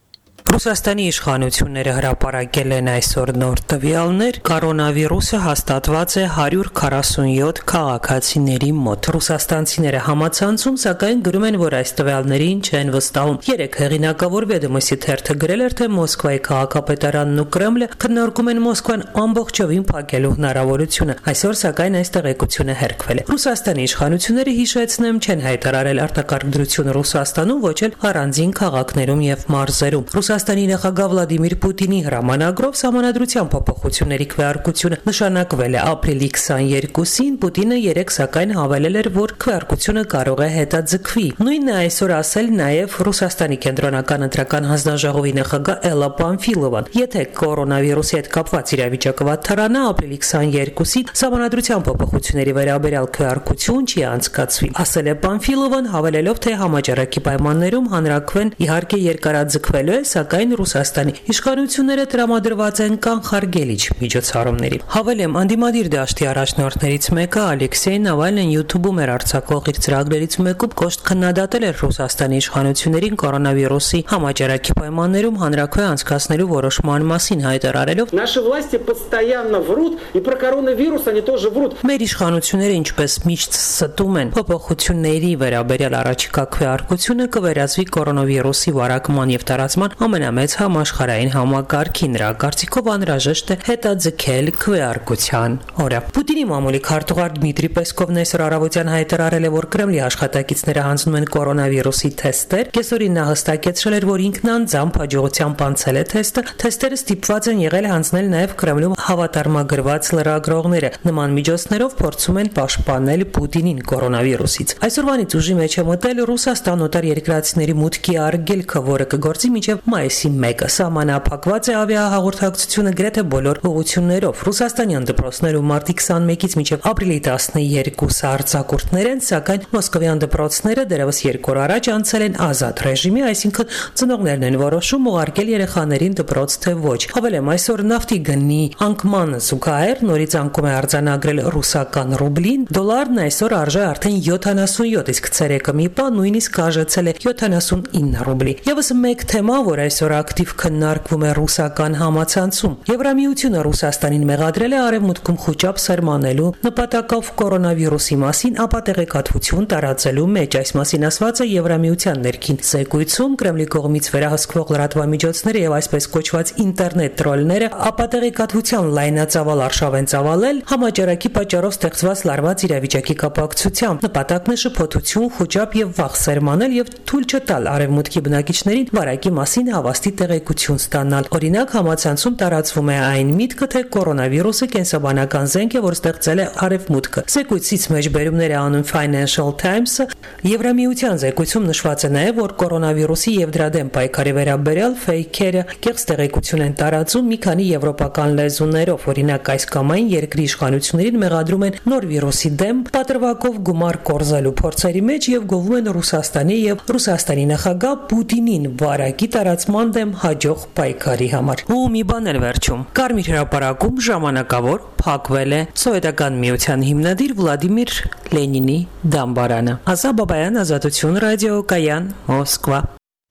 Ռուսաստանի իշխանությունները հրապարակել են այսօր նոր տվյալներ, կորոնավիրուսը հաստատված է հարյուր քառասունյոթ քաղաքացիների մոտ։ Ռուսաստանցիները համացանցում սակայն գրում են, որ այս տվյալներին չեն վստահում։ Երեք հեղինակավոր Վեդոմոստի թերթը գրել էր, թե Մոսկվայի քաղաքապետարանն ու Կրեմլը քննարկում են Մոսկվան ամբողջովին փակելու հնարավորությունը։ Այսօր սակայն այս տեղեկությունը հերքվել է։ Ռուսաստանի իշխանությունները, հիշեցնեմ, չեն հայտարարել արտակարգ դրություն Ռուսաստանում, ոչ էլ առանձին քաղաքներում եւ մարզերում։ Ռուսաստանի նախագահ Վլադիմիր Պուտինի հրամանագրով Սահմանադրության փոփոխությունների քվեարկությունը նշանակվել է ապրիլի քսաներկուսին։ Պուտինը երեք սակայն հավելել էր, որ քվեարկությունը կարող է հետաձգվի։ Նույնն է այսօր ասել նաև Ռուսաստանի կենտրոնական ընտրական հանձնաժողովի նախագահ Էլլա Պանֆիլովան։ Եթե կորոնավիրուսի հետ կապված իրավիճակը վատթարանա, ապրիլի քսաներկուսին Սահմանադրության փոփոխությունների վերաբերյալ քվեարկություն չի անցկացվի, ասել է Պանֆիլովան, հավելելով, թե համաճարակի պայմաններում հանրաքվեն իհարկե երկարաձգվելու է, սակայն Ռուսաստանի իշխանությունները տրամադրված են կանխարգելիչ միջոցառումների։ Հավելեմ, անդիմադիր դաշտի առաջնորդներից մեկը Ալեքսեյ Նավալնին YouTube-ում էր արձակող իր ծրագրերից մեկում կոշտ քննադատել էր Ռուսաստանի իշխանություններին կորոնավիրուսի համաճարակի պայմաններում հանրաքվե անցկացնելու որոշման մասին, հայտարարելով. Наши власти постоянно врут, и про коронавирус они тоже врут. Մեր իշխանությունները ինչպես միշտ ստում են փոփոխությունների վերաբերյալ առաջիկա քվեարկությունը կվերածվի կորոնավիրուսի վարակման եւ տարածման ամենամեծ համաշխարհային համակարգի։ Նրա կարծիքով անհրաժեշտ է հետաձգել քվեարկության օրը։ Պուտինի մամուլի քարտուղար Դմիտրի Պեսկովն այսօր առավոտյան հայտարարել է, որ Կրեմլի աշխատակիցները հանձնում են կորոնավիրուսի թեստեր։ Կեսօրին նա հստակեցրել էր, որ ինքն անձամբ հաջողությամբ անցել է թեստը։ Թեստերը ստիպված են եղել հանձնել նաև Կրեմլում հավատարմագրված լրագրողները։ Նման միջոցներով փորձում են պաշտպանել Պուտինին կորոնավիրուսից։ Այսօրվանից ուժի մեջ է մտել Ռուսաստան օտար երկրացիների մուտքի արգելքը, որը կգործի մինչև մայիսի մեկը։ Սահմանափակված է ավիահաղորդակցությունը գրեթե բոլոր ուղղություններով։ Ռուսաստանյան դպրոցներում մարտի քսանմեկից մինչև ապրիլի տասներկուսը արձակուրդներ են, սակայն մոսկովյան դպրոցները դեռևս երկու օր առաջ անցել են ազատ ռեժիմի, այսինքն ծնողներն են որոշում ուղարկել երեխաներին դպրոց թե ոչ։ Հավելեմ, այսօր նավթի գնի անկմանը զուգահեռ նորից անկում է արձանագրել ռուսական ռուբլին, դոլարն այսօր արժե արդեն յոթանասունյոթ, իսկ ցերեկը մի պահ նույնիսկ արժեցել է յոթանասունինը ռուբլի։ Եվս մեկ թեմա, որ այսօր ակտիվ քննարկվում է ռուսական համացանցում։ Եվրամիությունը Ռուսաստանին մեղադրել է արևմուտքում խոճապ սերմանելու նպատակով կորոնավիրուսի մասին ապատեղեկատվություն տարածելու մեջ։ Այս մասին ասված է Եվրամիության ներքին զեկույցում։ Կրեմլի կողմից վերահսկվող լրատվամիջոցները եւ այսպես կոչված ինտերնետ տրոլները ապատեղեկատվության լայնածավալ արշավ են ծավալել համաճարակի պատճառով ստեղծված լարված իրավիճակի կապակցությամբ։ Նպատակն է շփոթություն, խոճապ եւ վախ սերմանել եւ թույլ չտալ արևմուտքի բնակիչներին վարակի մասին հավաստի տեղեկություն ստանալ։ Օրինակ, համացանցում տարածվում է այն միտքը, թե կորոնավիրուսը կենսաբանական զենք է, որ ստեղծել է արևմուտքը։ Զեկույցից մեջբերումներ է անում Financial Times-ը։ Եվրամիության զեկույցում նշված է նաև, որ կորոնավիրուսի եւ դրա դեմ պայքարի վերաբերյալ ֆեյքերը կեղծ տեղեկություն են տարածում մի քանի եվրոպական լեզուներով։ Օրինակ, այս կամ այն երկրի իշխանություններին մեղադրում են նոր վիրուսի դեմ պատրվակով գումար կորզելու փորձերի մեջ եւ գովում են Ռուսաստանի եւ Ռուսաստանի նախագահ Պուտինին վարակի տարածման դեմ հաջող պայքարի համար։ Ու մի բան էլ վերջում։ Կարմիր հրապարակում ժամանակավոր փակվել է Սովետական միության հիմնադիր Վլադիմիր Լենինի դամբարանը։ Ազա Բաբայան, Ազատություն ռադիո, Կայան, Մոսկվա։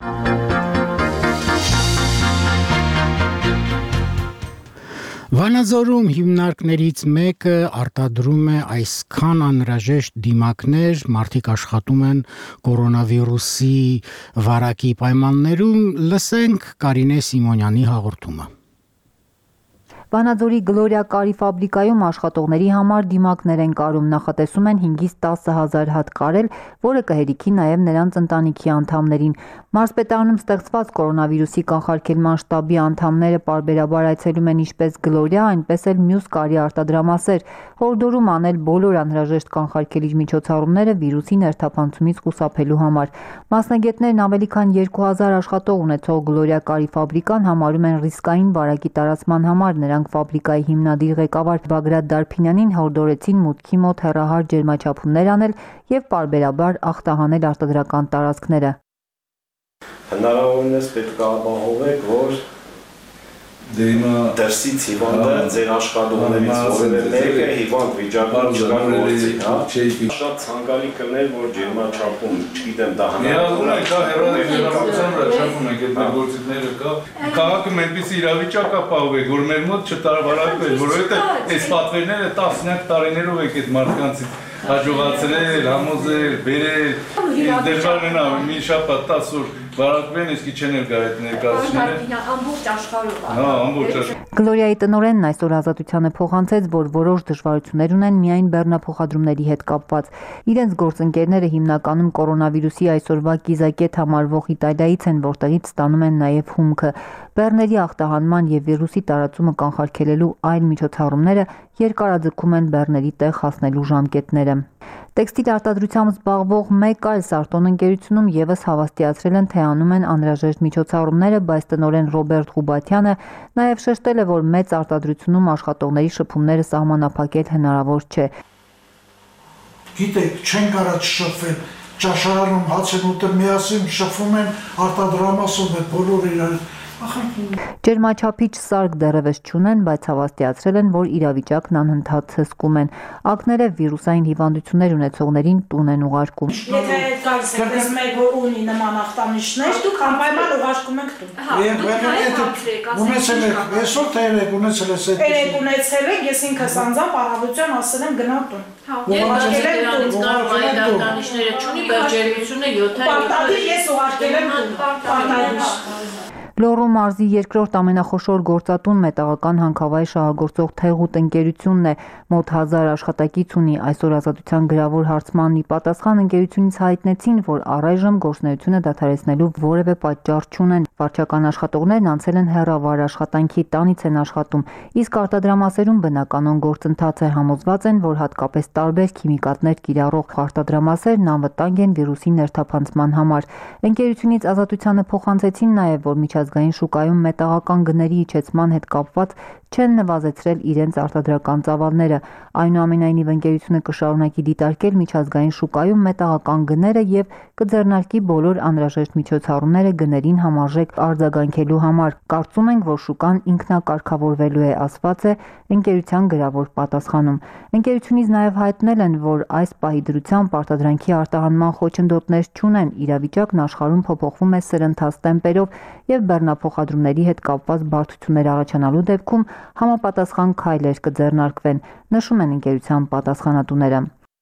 Վանաձորում հիմնարկներից մեկը արտադրում է այսքան անհրաժեշտ դիմակներ, մարդիկ աշխատում են կորոնավիրուսի վարակի պայմաններում, լսենք Կարինե Սիմոնյանի հաղորդումը։ Վանաձորի Գլորիա կարի ֆաբրիկայում աշխատողների համար դիմակներ են կարում, նախատեսում են հինգից տասը հազար հատ կարել, որը կհերիքի նաև նրանց ընտանիքի անդամներին։ Մարզպետարանում ստեղծված կորոնավիրուսի կանխարգելման շտաբի անդամները պարբերաբար այցելում են ինչպես Գլորիա, այնպես էլ մյուս կարի արտադրամասեր, հորդորում անել բոլոր անհրաժեշտ կանխարգելիչ միջոցառումները վիրուսի ներթափանցումից խուսափելու համար։ Մասնագետներն ավելի քան երկու հազար աշխատող ունեցող Գլորիա կարի ֆաբրիկան համարում են ռիսկային վարակի տարածման համար։ Նրանք ֆաբրիկայի հիմնադիր ղեկավար Բագրատ Դարփինյանին հորդորեցին մուտքի մոտ հեռահար ջերմաչափումներ անել եւ պարբերաբար ախտահանել արտադրական տարածքները։ Հնարավորինս պետք է ապահովեք, որ դրսից հիվանդը ձեր աշխատողներից որևէ մեկը հիվանդ վիճակում չկա գործի, հա։ Շատ ցանկալի կներ, որ ջերմաչափում, չգիտեմ, դա հնարավոր է, կա հեռուստացան վրա չափում ենք այդ մեր գործիքները կա։ Քաղաքը այնպիսի իրավիճակ է ապահովել, որ մեր մոտ չտարբարակվել, որովհետև այս պատվերները տասնյակ տարիներով եք այդ մարդկանցից հաջողացրել, համոզել, բերել, դժվար է մի շաբաթ տասը օր բարակվեն, իսկի չեն էլ գա այդ ներկայացուցիչները։ Ամբողջ աշխարհով։ Հա, ամբողջ աշխարհով։ Գլորիայի տնօրենն այսօր Ազատությանը փոխանցեց, որ որոշ դժվարություններ ունեն միայն բեռնափոխադրումների հետ կապված։ Իրենց գործընկերները հիմնականում կորոնավիրուսի այսօրվա կիզակետ համարվող Իտալիայից են, որտեղից ստանում են նաև հումքը։ Բեռների ախտահանման եւ վիրուսի տարածումը կանխարգելելու այլ միջոցառումները երկարաձգում են բեռների տեղ հասնելու ժամկետները։ Տեքստիլ արտադրությամբ զբաղվող մեկ այլ Սարտոն ընկերությունում եւս հավաստիացրել են, թե անում են անհրաժեշտ միջոցառումները, բայց տնօրեն Ռոբերտ Ղուբաթյանը նաեւ շեշտել է, որ մեծ արտադրությունում աշխատողների շփումները սահմանափակել հնարավոր չէ։ Գիտեք, չեն կարա չշփվել, ճաշարանում հաց են ուտել, միասին շփվում են արտադրամասով է բոլորը իրար։ Ջերմաչափիչ սարք դեռևս չունեն, բայց հավաստիացրել են, որ իրավիճակն անընդհատ հսկում են։ Ակները վիրուսային հիվանդություններ ունեցողներին տուն են ուղարկում։ Եթե գալիս եք մեկ որ ունի նման ախտանիշներ, դուք անպայման ուղարկում եք տուն։ Ունեցել եք, այսօր թե երեք ունեցել եք այդ։ Երեք ունեցել եք, ես ինքս անձամբ առավոտյան ասել եմ գնա տուն։ Ուղարկել եմ տուն, կարող է ախտանիշները չունի, բայց ջերմությունը յոթ է։ Պարտադիր ես ուղարկել եմ տուն, պարտադիր։ Լոռու մարզի երկրորդ ամենախոշոր գործատուն մետաղական հանքավայր շահագործող Թեղուտ ընկերությունն է, մոտ հազար աշխատակից ունի։ Այսօր Ազատության գրավոր հարցմանն ի պատասխան ընկերությունից հայտնեցին, որ առայժմ գործունեությունը դադարեցնելու որևէ պատճառ չունեն։ Վարչական աշխատողներն անցել են հեռավար աշխատանքի, տանից են աշխատում, իսկ արտադրամասերում բնականon գործընթաց է, համոզված են, որ հատկապես տարբեր քիմիկատներ կիրառող արտադրամասերն անվտանգ են վիրուսի ներթափանցման համար։ Ընկերությունից Ազատությանը փոխանցեցին նաև, որ միջազգային շուկայում մետաղական գների իջեցման հետ կապված չեն նվազեցրել իրենց արտադրական ծավալները։ Այնուամենայնիվ ընկերությունը կշարունակի դիտարկել միջազգային շուկայում մետաղական գները եւ կձեռնարկի բոլոր անհրաժեշտ միջոցառումները գներին համարժեք արձագանքելու համար։ Կարծում ենք, որ շուկան ինքնակարգավորվելու է, ասված է ընկերության գրավոր պատասխանում։ Ընկերությունից նաև հայտնել են, որ այս պահի դրությամբ արտադրանքի արտահանման խոչընդոտներ չունեն։ Իրավիճակն աշխարհում փոփոխվում է սրընթաց տեմպերով եւ բեռնափոխադրումների հետ կապված բարդություններ առաջանալու դեպքում համապատասխան քայլեր կձեռնարկվեն, նշում են ընկերության պատասխանատուները։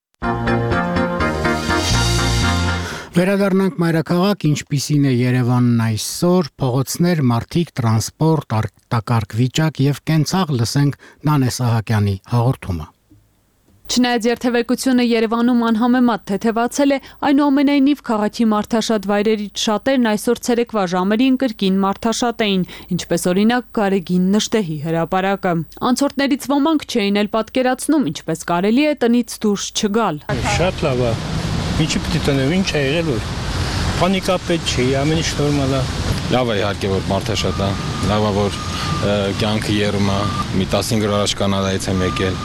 Վերադառնանք մայրաքաղաք, ինչպիսին է Երևանն այսօր, փողոցներ, մարդիկ, տրանսպորտ, արտակարգ վիճակ եւ կենցաղ, լսենք Նանե Սահակյանի հաղորդումը։ Չնայած երթևեկությունը Երևանում անհամեմատ թեթևացել է, այնուամենայնիվ քաղաքի մարդաշատ վայրերից շատերն այսօր ցերեկվա ժամերին կրկին մարդաշատ էին, ինչպես օրինակ Գարեգին Նժդեհի հրապարակը։ Անցորդներից ոմանք չէին էլ պատկերացնում, ինչպես կարելի է տնից դուրս չգալ։ Շատ լավ է։ Ինչի՞ պիտի տնեմ, ինչ է եղել որ։ Պանիկա պետք չի, ամեն ինչ նորմալ է։ Լավ է իհարկե որ մարդաշատ է, լավ է որ կյանքը երում է, մի տասնհինգ օր առաջ Կանադայից եմ եկել։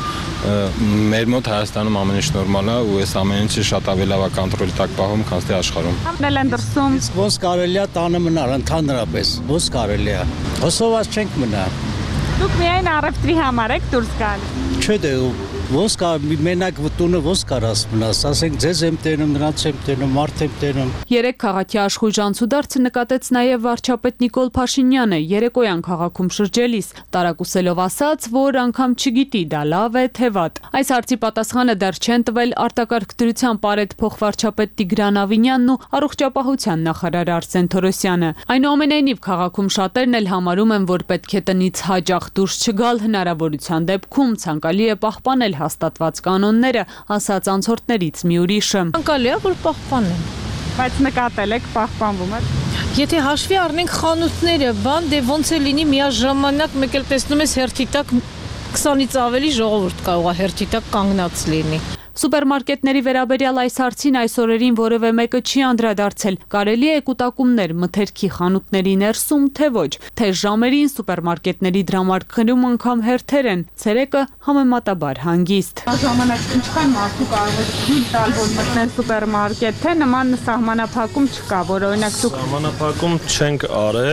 Մեր մոտ Հայաստանում ամեն ինչ նորմալ է ու այս ամեն ինչը շատ ավելի լավ է կոնտրոլի տակ պահում, քան թե աշխարհում։ Ամնել են դրսում։ Իսկ ոնց կարելի է տանը մնալ ընդհանրապես, ոնց կարելի է։ Հոսոված չենք մնա։ Դուք միայն առևտրի համար եք դուրս գալ։ Չէ դե ոնց կա մենակ տունը ոնց կարաս մնաս, ասենք ձեզ եմ տենում, նրանց եմ տենում, մարդ եմ տենում։ Երեք քաղաքի աշխույժ անցուդարձը նկատեց նաև վարչապետ Նիկոլ Փաշինյանը երեկոյան քաղաքում շրջելիս, տարակուսելով ասաց, որ անգամ չգիտի դա լավ է թե վատ։ Այս հարցի պատասխանը դեռ չեն տվել արտակարգ դրության պարետ փոխվարչապետ Տիգրան Ավինյանն ու առողջապահության նախարար Արսեն Թորոսյանը։ Այնուամենայնիվ քաղաքում շատերն էլ համարում են, որ պետք է տնից հաճախ դուրս չգալ, հնարավորության դեպքում ցանկալի է պահպանել հաստատված կանոնները, ասաց անցորդներից մի ուրիշը։ Ցանկալի է որ պահպանեն, բայց նկատել եք պահպանվում է։ Եթե հաշվի առնենք խանութները, բան դե ոնց է լինի միաժամանակ մեկ էլ տեսնում ես հերթի տակ քսանից ավելի ժողովուրդ կարող է հերթի տակ կանգնած լինի։ Սուպերմարկետների վերաբերյալ այս հարցին այս օրերին որևէ մեկը չի անդրադարձել։ Կարելի է կուտակումներ մթերքի խանութների ներսում, թե ոչ։ Թե ժամերին սուպերմարկետների դրամարկղերում անգամ հերթեր են, ցերեկը համեմատաբար հանգիստ։ Ժամանակ ինչքան մարդու կարող է տալ որ մտնեն սուպերմարկետ, թե նման սահմանափակում չկա, որ օրինակ դուք սահմանափակում չենք արել,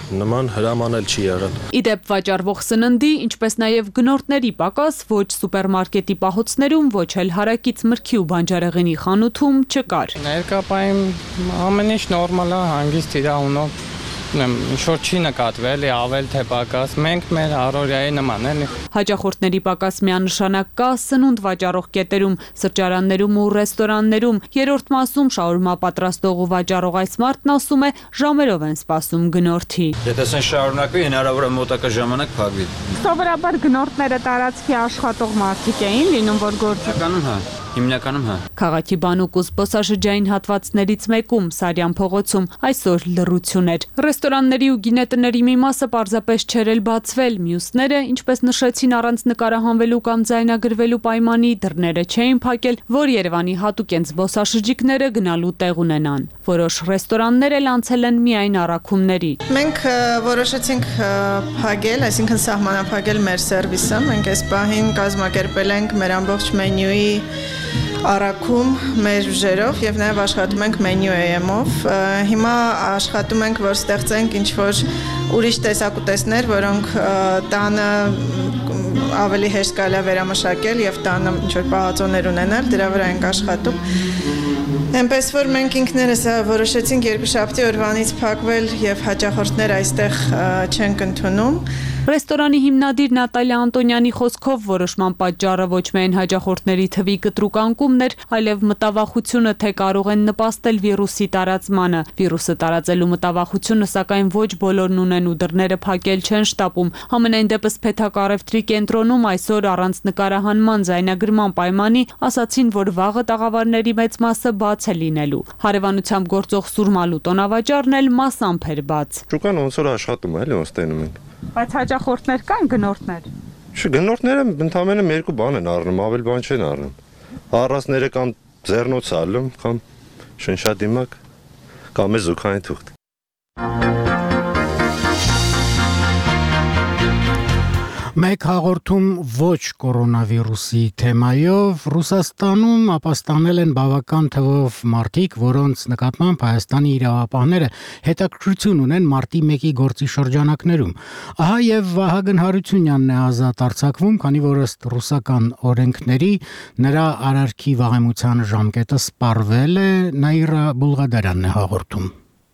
նման հրամանել չի եղել։ Իդեպ վաճառվող սննդի, ինչպես նաև գնորդների պակաս ոչ սուպերմարկետի պահոցներում, ոչ էլ հարակից մրգի ու բանջարեղենի խանութում չկար։ Ներկապային ամեն ինչ նորմալ է, հանգիստ իր անունով ինչ-որ չի նկատվել, ավել թե պակաս, մենք մեր առօրյայի նման էլի։ Հաճախորդների պակաս միանշանակ կա սնունդ վաճառող կետերում, սրճարաններում ու ռեստորաններում։ Երրորդ մասում շաուրմա պատրաստող ու վաճառող այս մարդն ասում է, ժամերով են սպասում գնորդի։ Եթե սեն շարունակվի, հնարավոր է մոտակա ժամանակ փակվի։ Սովորաբար գնորդները տարածքի աշխատող մարդիկ էին, լինում որ գործականում հա։ Հիմնականում հա։ Քաղաքի բանուկ ու զբոսաշրջային հատվածներից մեկում Սարյան փողոցում այսօր լռություն էր։ Ռեստորանների ու գինետների մի մասը պարզապես չէր էլ բացվել, մյուսները, ինչպես նշեցին, առանց նկարահանվելու կամ ձայնագրվելու պայմանի դռները չէին փակել, որ Երևանի հատուկ են զբոսաշրջիկները գնալու տեղ ունենան։ Որոշ ռեստորաններ էլ անցել են միայն առաքումների։ Մենք որոշեցինք փակել, այսինքն սահմանափակել մեր սերվիսը։ Մենք այս պահին կազմակերպել ենք մեր ամբողջ մենյուի առաքում մեր ուժերով եւ նաեւ աշխատում ենք մենյու էյ էմ-ով։ Հիմա աշխատում ենք, որ ստեղծենք ինչ-որ ուրիշ տեսակուտեսներ, որոնք տանը ավելի հեշտ կարելի է վերամշակել եւ տանը ինչ-որ պահածոներ ունենալ, դրա վրա ենք աշխատում։ Այնպես որ մենք ինքներս որոշեցինք երկուշաբթի օրվանից փակվել եւ հաճախորդներ այստեղ չենք ընդունում։ Ռեստորանի հիմնադիր Նատալիա Անտոնյանի խոսքով որոշման պատճառը ոչ միայն հաճախորդների թվի կտրուկ անկումն էր, այլև մտավախությունը, թե կարող են նպաստել վիրուսի տարածմանը։ Վիրուսը տարածելու մտավախությունը, սակայն ոչ բոլորն ունեն ու դռները փակել չեն շտապում։ Համենայն դեպս Փեթակարևտրի կենտրոնում այսօր առանց նկարահանման ձայնագրման պայմանի ասացին, որ վաղը տաղավարների մեծ մասը բաց է լինելու։ Հարևանությամբ գործող Սուրմալու տոնավաճառն էլ մասամբ էր բաց։ Շուկան ոնց որ աշխատում է, էլի ոնց տենում ենք։ Բայց հաճախորդներ կան, գնորդներ։ Գնորդները ընդհանրապես երկու բան են առնում, ավել բան չեն առնում։ Առածները կամ ձեռնոց ալում, կամ շնշադիմակ, կամ է զուգային թուղթ։ Մեկ հաղորդում ոչ կորոնավիրուսի թեմայով Ռուսաստանում ապաստանել են բավական թվով մարդիկ, որոնց նկատմամբ Հայաստանի իրավապահները հետաքրքրություն ունեն մարտի մեկի գործի շրջանակներում։ Ահա եւ Վահագն Հարությունյանն է ազատ արձակվում, քանի որ ըստ ռուսական օրենքների նրա արարքի վաղեմության ժամկետը սպառվել է, Նաիրա Բուլղադարյանն է հաղորդում։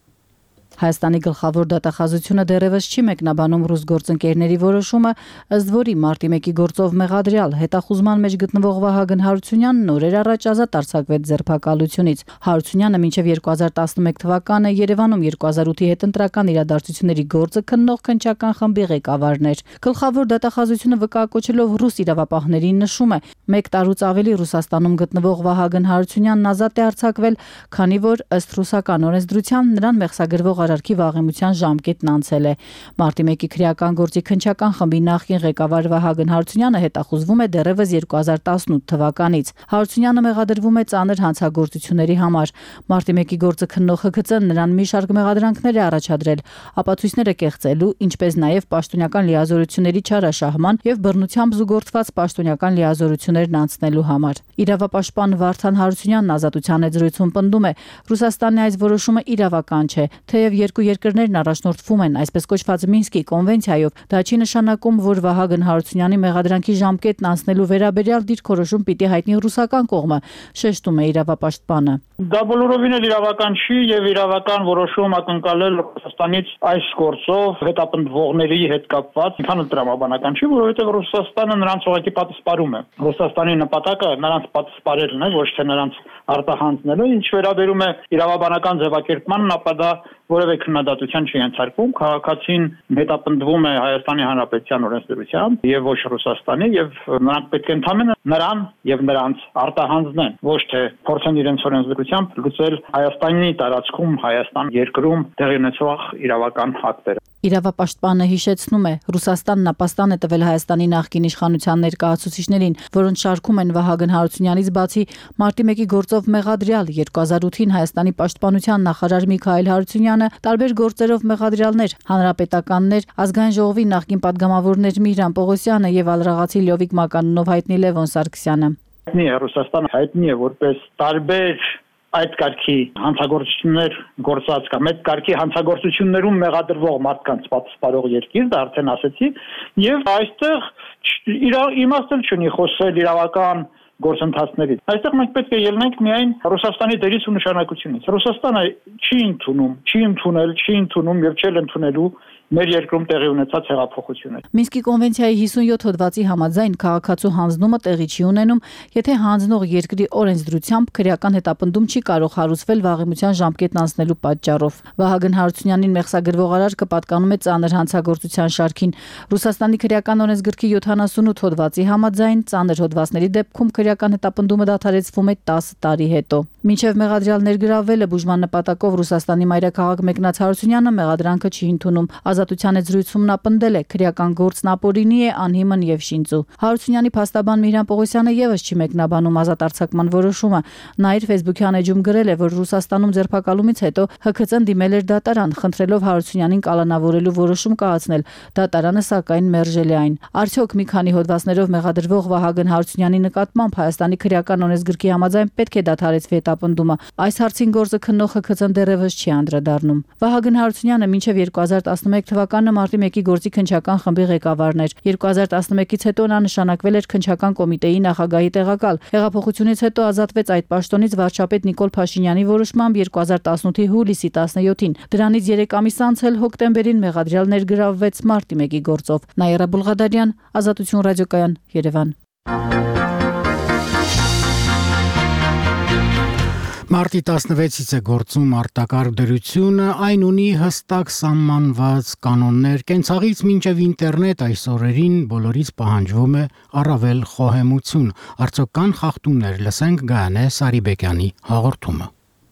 Հայաստանի գլխավոր դատախազությունը դեռևս չի մեկնաբանում ռուս գործընկերների որոշումը, ըստ որի մարտի մեկի գործով մեղադրյալ հետախուզման մեջ գտնվող Վահագն Հարությունյանն օրեր առաջ ազատ արձակվեց ձերբակալությունից։ Հարությունյանը մինչև երկու հազար տասնմեկ թվականը Երևանում երկու հազար ութի հետընտրական իրադարձությունների գործը քննող քննչական խմբի ղեկավարն էր։ Գլխավոր դատախազությունը վկայակոչելով ռուս իրավապահներին նշում է, մեկ տարուց ավելի Ռուսաստանում գտնվող Վահագն Հարությունյանն ազատ է արձակվել, քանի որ ըստ ռուսական օրենսդրության նրան մեղսագրվող արարքի վաղեմության ժամկետն անցել է։ Մարտի մեկի քրեական գործի քննչական խմբի նախկին ղեկավար Վահագն Հարությունյանը հետախուզվում է դեռևս երկու հազար տասնութ թվականից։ Հարությունյանը մեղադրվում է ծանր հանցագործությունների համար։ Մարտի մեկի գործը քննող Խ Գ Ց-ն նրան մի շարք մեղադրանքներ է առաջադրել, ապացույցները կեղծելու, ինչպես նաև պաշտոնական լիազորությունների չարաշահման եւ բռնությամբ զուգորդված պաշտոնական լիազորություններն անցնելու համար։ Իրավապաշտպան Վարդան Հարությունյանն ազատության զրույցում պնդում է, Ռուսաստանի այս որոշումը իրավական չէ, թեև երկու երկրներն առաջնորդվում են այսպես կոչված Մինսկի կոնվենցիայով, դա չի նշանակում, որ Վահագն Հարությունյանի մեղադրանքի ժամկետն անցնելու վերաբերյալ դիրքորոշում պիտի հայտնի ռուսական կողմը, շեշտում է իրավապաշտպանը։ Դա բոլորովին էլ իրավական չի եւ իրավական որոշում ակնկալել Ռուսաստանից այս գործով հետապնդվողների հետ կապված ընդհանուր տրամաբանական չի, որովհետեւ Ռուսաստանը նրանց ուղղակի պատասպարում է։ Ռուսաստանի նպատակը նրանց պատասպարելն է, ոչ թե նրանց արտահանձնելը, ինչ վերաբերում է իրավաբանական ձևակերպմանն, ապա դա որևէ քննադատության չի ենթարկվում, քաղաքացին հետապնդվում է Հայաստանի Հանրապետության օրենսդրությամբ եւ ոչ Ռուսաստանի եւ նրանք պետք է ընդհանրապես նրան եւ նրանց արտահանձնեն, ոչ թե փորձեն իրենց օրենսդրությամբ լուծել Հայաստանի տարածքում, Հայաստան երկրում տեղի ունեցող իրավական ակտերը։ Իրավապաշտպանը հիշեցնում է, Ռուսաստանն ապաստան է տվել Հայաստանի նախկին իշխանության ներկայացուցիչներին, որոնց շարքում են Վահագն Հարությունյանից բացի մարտի մեկի գործով մեղադրյալ երկու հազար ութին Հայաստանի պաշտպանության նախարար Միքայել Հարությունյանը, տարբեր գործերով մեղադրյալներ, հանրապետականներ, ազգային ժողովի նախկին падգամավորներ Միհրան Պողոսյանը եւ ալրաղացի Լյովիկ Մականունով հայտնի Լևոն Սարգսյանը։ Հայտնի է Ռուսաստանը հայտնի է որպես տարբեր այդ կարգի հանցագործություններ գործած կամ այդ կարգի հանցագործություններում մեղադրվող մարդկանց պատասխանող երկիր, դա արդեն ասեցի, եւ այստեղ իմաստ չունի խոսել իրավական գործընթացներից։ Այստեղ մենք պետք է ելնենք միայն Ռուսաստանի դերից ու նշանակությունից։ Ռուսաստանը չի ընդունում, չի ընդունել, չի ընդունում եւ չէ ընդունելու մեր երկրում տեղի ունեցած հեղափոխությունը։ Մինսկի կոնվենցիայի հիսունյոթ հոդվածի համաձայն քաղաքացու հանձնումը տեղի չի ունենում, եթե հանձնող երկրի օրենսդրությամբ քրեական հետապնդում չի կարող հարուցվել վաղեմության ժամկետն անցնելու պատճառով։ Վահագն Հարությունյանին մեղսագրվող արարքը պատկանում է ծանր հանցագործության շարքին։ Ռուսաստանի քրեական օրենսգրքի յոթանասունութ հոդվածի համաձայն ծանր հոդվածների դեպքում քրեական հետապնդումը դադարեցվում է տասը տարի հետո։ Մինչև մեղադրյալ ներգրավվելը բուժման նպատակով Ռուսաստանի մայրաքաղաք մեկնած Հարությունյանը մեղադրանքը չի ընդունում։ Ազատության հետ զրույցում նա պնդել է քրեական գործն ապօրինի է, անհիմն եւ շինծու։ Հարությունյանի փաստաբան Միրհան Պողոսյանը եւս չի մեկնաբանում ազատ արձակման որոշումը։ Նա իր Facebook-յան էջում գրել է, որ Ռուսաստանում ձերբակալումից հետո Հ K C-ն դիմել էր դատարան, խնդրելով Հարությունյանին կալանավորելու որոշում կայացնել։ Դատարանը սակայն մերժել է այն։ Արդյոք մի քանի հոդվածներով մեղադրվող Վահագն Հարությունյանի նկատմամբ Հայաստանի քրեական օրենսգրքի համաձայն պետք է դադարեցվի հետապնդումը։ Այս հարցին գործը քննող Հ K C-ն դեռևս չի անդրադառնում։ Վահագն Հարությունյանը մինչև երկու հազար տասնմեկ թվականը մարտի մեկի գործի քննչական խմբի ղեկավարն էր։ երկու հազար տասնմեկից հետո նա նշանակվել էր քննչական կոմիտեի նախագահի տեղակալ։ Հեղափոխությունից հետո ազատվեց այդ պաշտոնից վարչապետ Նիկոլ Փաշինյանի որոշմամբ երկու հազար տասնութի հուլիսի տասնյոթին։ Դրանից երեք ամիս անց էլ հոկտեմբերին մեղադրյալ ներգրավվեց մարտի մեկի գործով։ Նաիրա Բուլղադարյան, Ազատություն ռադիոկայան, Երևան։ Մարտի տասնվեցից է գործում արտակարգ դրությունը, այն ունի հստակ սահմանված կանոններ, կենցաղից մինչև ինտերնետ այս օրերին բոլորից պահանջվում է առավել խոհեմություն։ Արդյոք կան խախտումներ, լսենք Գայանե Սարիբեկյանի հաղորդումը։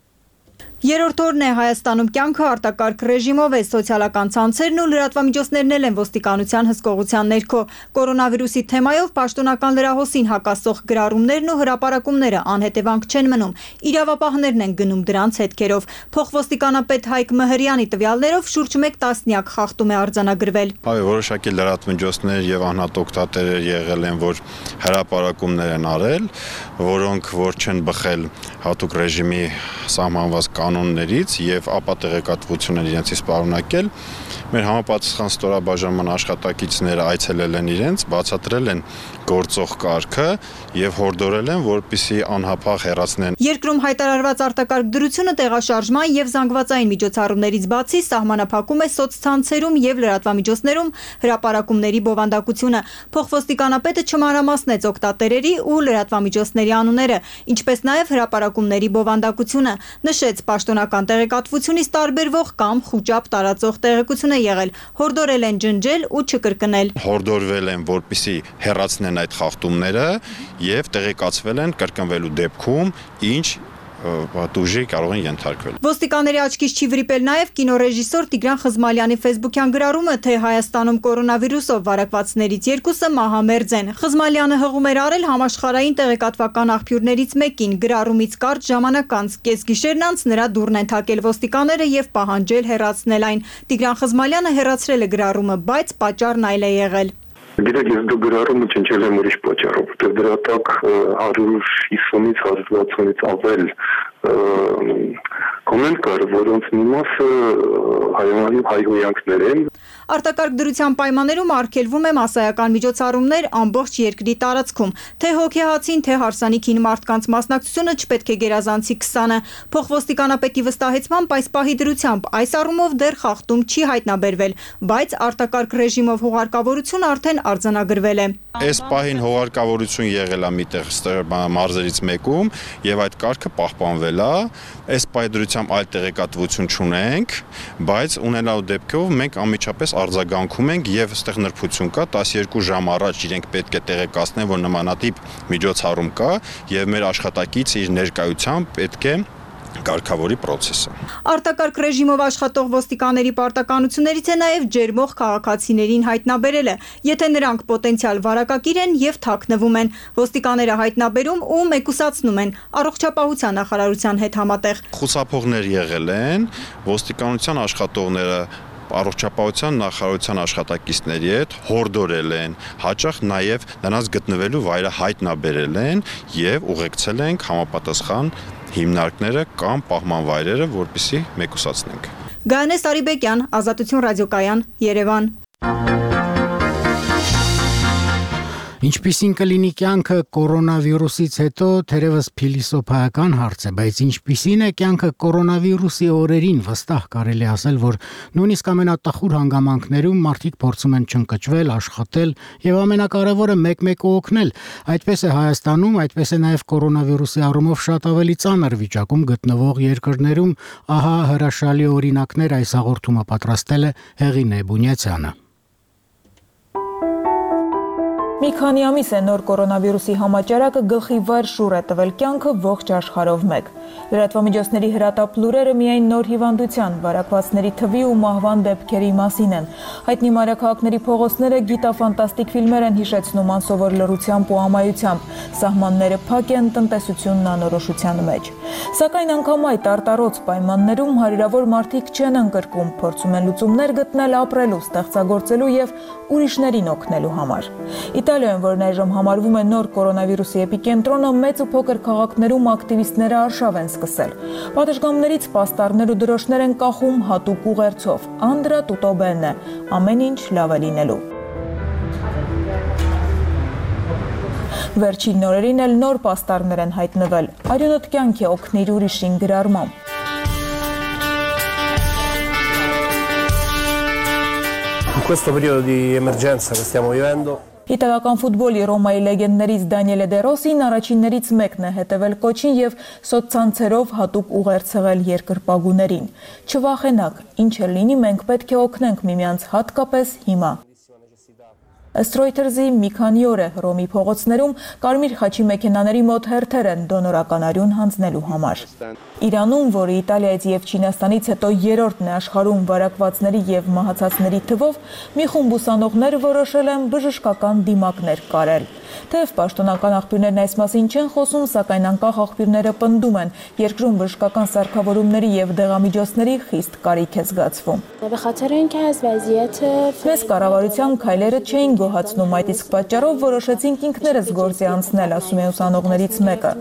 Երրորդ օրն է Հայաստանում կյանքը արտակարգ ռեժիմով է, սոցիալական ցանցերն ու լրատվամիջոցներն էլ են ոստիկանության հսկողության ներքո։ Կորոնավիրուսի թեմայով պաշտոնական լրահոսին հակասող գրառումներն ու հրապարակումները անհետևանք չեն մնում։ Իրավապահներն են գնում դրանց հետքերով։ Փոխոստիկանապետ Հայկ Մհրյանի տվյալներով շուրջ մեկ տասնյակ խախտում է արձանագրվել։ Այո, որոշակի լրատվամիջոցներ եւ անհատ օգտատերեր եղել են, որ հրապարակումներ են արել, որոնք որ չեն բխել հատուկ ռեժիմի սահմանված կանոններից եւ ապա տեղեկատվություն են իրենցից պարունակել։ Մեր համապատասխան ստորաբաժանման աշխատակիցները այցելել են իրենց, բացատրել են գործող կարգը եւ հորդորել են, որպիսի անհապաղ հեռացնեն։ Երկրում հայտարարված արտակարգ դրությունը տեղաշարժման եւ զանգվածային միջոցառումներից բացի սահմանափակում է սոցցանցերում եւ լրատվամիջոցներում հրապարակումների բովանդակությունը։ Փոխոստիկանապետը չմանրամասնեց օգտատերերի ու լրատվամիջոցների անունները, ինչպես նաեւ հրապարակումների բովանդակությունը, նշեց պաշտոնական տեղեկատվությունից տարբերվող կամ խուճապ տարածող տեղեկություն է եղել, հորդորել են ջնջել ու չկրկնել։ Հորդորվել են, որպիսի հեռացնեն այդ խախտումները եւ տեղեկացվել են կրկնվելու դեպքում ինչ պատուժի կարող են ենթարկվել։ Ոստիկանների աչքից չի վրիպել նաև կինոռեժիսոր Տիգրան Խզմալյանի Facebook-յան գրառումը, թե Հայաստանում կորոնավիրուսով վարակվածներից երկուսը մահամերձ են։ Խզմալյանը հղում էր արել համաշխարհային տեղեկատվական աղբյուրներից մեկին, գրառումից կարճ ժամանակ անց կեսգիշերն անց նրա դուռն են թակել ոստիկանները եւ պահանջել հեռացնել այն։ Տիգրան Խզմալյանը հեռացրել է գրառումը, բայց պատճառն այլ է եղել։ Գիտեք, ես դու գրառումը չնչել եմ ուրիշ պատճառով, որտեղ դրա տակ հարյուր հիսունից հարյուր վաթսունից ավել կոմենտ կար, որոնց մի մասը հայհոյանքներ են։ Արտակարգ դրության պայմաններում արգելվում է մասսայական միջոցառումներ ամբողջ երկրի տարածքում, թե հոգեհացին, թե հարսանիքին մարդկանց մասնակցությունը չպետք է գերազանցի քսանը։ Փոխոստիկանապետի վստահեցմամբ այս պահի դրությամբ այս առումով դեռ խախտում չի հայտնաբերվել, բայց արտակարգ ռեժիմով հուղարկավորություն արդեն արձանագրվել է։ Այս պահին հուղարկավորություն եղել է միտեղ մարզերից մեկում եւ այդ կարգը պահպանվել է։ Այս պահի դրությամբ այլ տեղեկատվություն չունենք, բայց ունենալու դեպքով մենք անմիջապես արձագանքում ենք եւ այստեղ նրբություն կա, տասներկու ժամ առաջ իրենք պետք է տեղեկացնեն, որ նմանատիպ միջոցառում կա եւ մեր աշխատակիցը իր ներկայությամբ պետք է կարգավորի process-ը։ Արտակարգ ռեժիմով աշխատող ոստիկանների պարտականություններից է նաև ջերմող քաղաքացիներին հայտնաբերելը, եթե նրանք պոտենցիալ վարակակիր են եւ թաքնվում են։ Ոստիկանները հայտնաբերում ու մեկուսացնում են առողջապահության նախարարության հետ համատեղ։ Խուսափողներ եղել են, ոստիկանության աշխատողները առողջապահության նախարարության աշխատակիցների հետ հորդորել են, հաճախ նաև նրանց գտնվելու վայրը հայտնաբերել են եւ ուղեկցել ենք համապատասխան հիմնարկները կամ պահմանվայրերը, որպեսզի մեկուսացնենք։ Գայանե Սարիբեկյան, Ազատություն ռադիոկայան, Երևան։ Ինչպիսին կլինի կյանքը կորոնավիրուսից հետո, թերևս փիլիսոփայական հարց է, բայց ինչպիսին է կյանքը կորոնավիրուսի օրերին, վստահ կարելի ասել, որ նույնիսկ ամենատխուր հանգամանքներում մարդիկ փորձում են չընկճվել, աշխատել եւ ամենակարևորը մեկ-մեկը օգնել։ Այդպես է Հայաստանում, այդպես է նաեւ կորոնավիրուսի առումով շատ ավելի ծանր վիճակում գտնվող երկրներում, ահա հրաշալի օրինակներ այս հաղորդումը պատրաստել է Հեղինե Բունյացյանը։ Մի քանի ամիս է նոր կորոնավիրուսի համաճարակը գլխի վայր շուռ է տվել կյանքը ողջ աշխարհով մեկ։ Լրատվամիջոցների հրատապ լուրերը միայն նոր հիվանդության, վարակվածների թվի ու մահվան դեպքերի մասին են։ Հայտնի մայրաքաղաքների փողոցները գիտաֆանտաստիկ ֆիլմեր են հիշեցնում անսովոր լռությամբ ու ամայությամբ։ Սահմանները փակ են, տնտեսությունն անորոշության մեջ։ Սակայն անգամ այդ արտարոց պայմաններում հարյուրավոր մարդիկ չեն ընկրկում, փորձում են լուծումներ գտնել ապրելու, ստեղծագործելու եւ ուրիշներին օգնելու համար։ Իտալիայում, որն այժմ համարվում է նոր կորոնավիրուսի էպիկենտրոնը, մեծ ու փոքր քաղաքներում ակտիվիստները արշավ են սկսել։ Պատշգամբներից պաստառներ ու դրոշներ են կախում հատուկ ուղերձով. «Անդրա տուտո բենե», ամեն ինչ լավ է լինելու։ Վերջին օրերին էլ նոր պաստառներ են հայտնվել. «Արյունոտ կյանք է, օգնիր ուրիշին» գրառմամբ։ In questo periodo di emergenza che stiamo vivendo Իտալական ֆուտբոլի Ռոմայի լեգենդներից Դանիելե Դե Ռոսին առաջիններից մեկն է հետևել կոչին եւ սոցցանցերով հատուկ ուղերձ եղել երկրպագուներին։ Չվախենաք, ինչ էլ լինի, մենք պետք է օգնենք միմյանց, հատկապես հիմա։ Ըստ Reuters-ի մի քանի օր է Ռոմի փողոցներում կարմիր խաչի մեքենաների մոտ հերթեր են դոնորական արյուն հանձնելու համար։ Իրանում, որը Իտալիայից եւ Չինաստանից հետո երրորդն է աշխարհում վարակվածների եւ մահացածների թվով, մի խումբ ուսանողներ որոշել են բժշկական դիմակներ կարել։ Թեև պաշտոնական աղբյուրներն այս մասին չեն խոսում, սակայն անկախ աղբյուրները պնդում են, երկրում բժշկական սարքավորումների եւ դեղամիջոցների խիստ կարիք է զգացվում։ Մեզ կառավարության քայլերը չէին գոհացնում, այդ իսկ պատճառով որոշեցինք ինքներս գործի անցնել, ասում է ուսանողներից մեկը։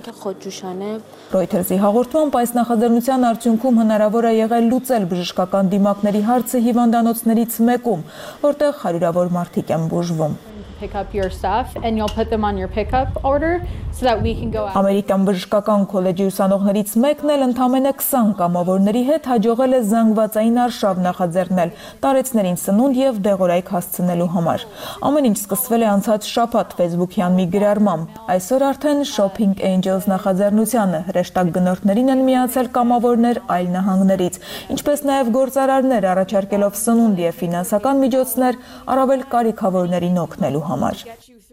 Reuters-ի հաղորդմամբ այս նախաձեռնության արդյունքում հնարավոր է եղել լուծել բժշկական դիմակների հարցը հիվանդանոցներից մեկում, որտեղ հարյուրավոր մարդիկ են բուժվում։ Pick up your stuff and you'll put them on your pickup order so that we can go out. Ամերիկյան բժշկական քոլեջի ուսանողներից մեկն էլ ընդամենը քսան կամավորների հետ հաջողել է զանգվածային արշավ նախաձեռնել տարեցներին սնունդ եւ դեղորայք հասցնելու համար։ Ամեն ինչ սկսվել է անցած շաբաթ Facebook-յան մի գրառմամբ։ Այսօր արդեն Shopping Angels նախաձեռնությանը հրեշտակ գնորդներին են միացել կամավորներ այլ նահանգներից, ինչպես նաեւ գործարարներ առաջարկելով սնունդ եւ ֆինանսական միջոցներ առավել կարիքավորներին օգնելու համար։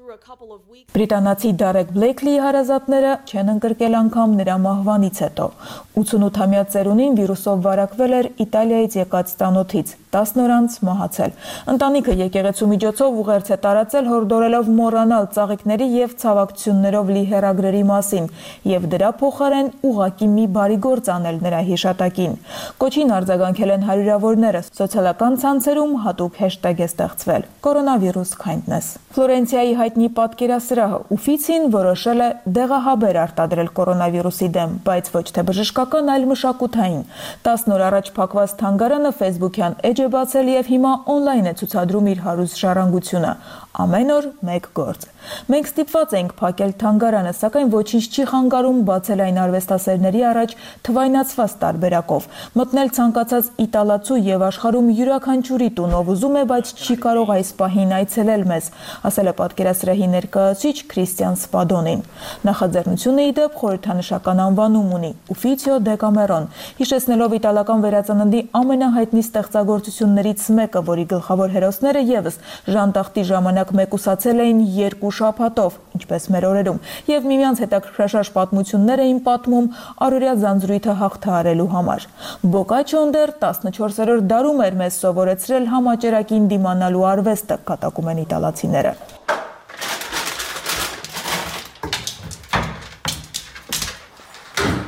Բրիտանացի Դարեկ Բլեյքլիի հարազատները չեն ընկրկել անգամ նրա մահվանից հետո։ ութանութամյա ծերունին վիրուսով վարակվել էր Իտալիայից եկած տանոթից, տասն օր անց մահացել։ Ընտանիքը եկեղեցու միջոցով ուղերձ է տարածել, հորդորելով մոռանալ ծաղիկների եւ ցավակցություններով լի հեռագրերի մասին եւ դրա փոխարեն ուղակի մի բարի գործ անել նրա հիշատակին։ Կոչին արձագանքել են հարյուրավորները, սոցիալական ցանցերում հատուկ հեշթեգ է ստեղծվել՝ Coronavirus Kindness։ Ֆլորենցիայի հայտնի պատկերասրահը Uffizi-ն որոշել է դեղահաբեր արտադրել կորոնավիրուսի դեմ, բայց ոչ թե բժշկական, այլ մշակութային։ տասն օր առաջ փակված թանգարանը Facebook-յան էջ է բացել եւ հիմա on-line է ցուցադրում իր հարուստ ժառանգությունը։ Ամեն օր մեկ գործ։ Մենք ստիպված ենք փակել թանգարանը, սակայն ոչինչ չի խանգարում բացել այն արվեստասերների առաջ թվայնացված տարբերակով, մտնել ցանկացած իտալացու եւ աշխարհում յուրաքանչյուրի տուն, ով ուզում է, բայց չի կարող այս պահին այցելել մեզ, ասել է պատկերասրահի ներկայացուցիչ Քրիստիան Սպադոնին։ Նախաձեռնությունը ի դեպ խորհրդանշական անվանում ունի՝ Ufficio Decameron, հիշեցնելով իտալական վերածննդի ամենահայտնի ստեղծագործություններից մեկը, որի գլխավոր հերոսները եւս ժանտախտի ժամանակ մեկուսացել էին երկու շաբաթով, ինչպես մեր օրերում, եւ միմյանց հետաքրքրաշարժ պատմություններ էին պատմում առօրյա ձանձրույթը հաղթահարելու համար։ Բոկաչոն դեռ տասնչորսերորդ դարում էր մեզ սովորեցրել համաճարակին դիմանալու արվեստը, կատակում են իտալացիները։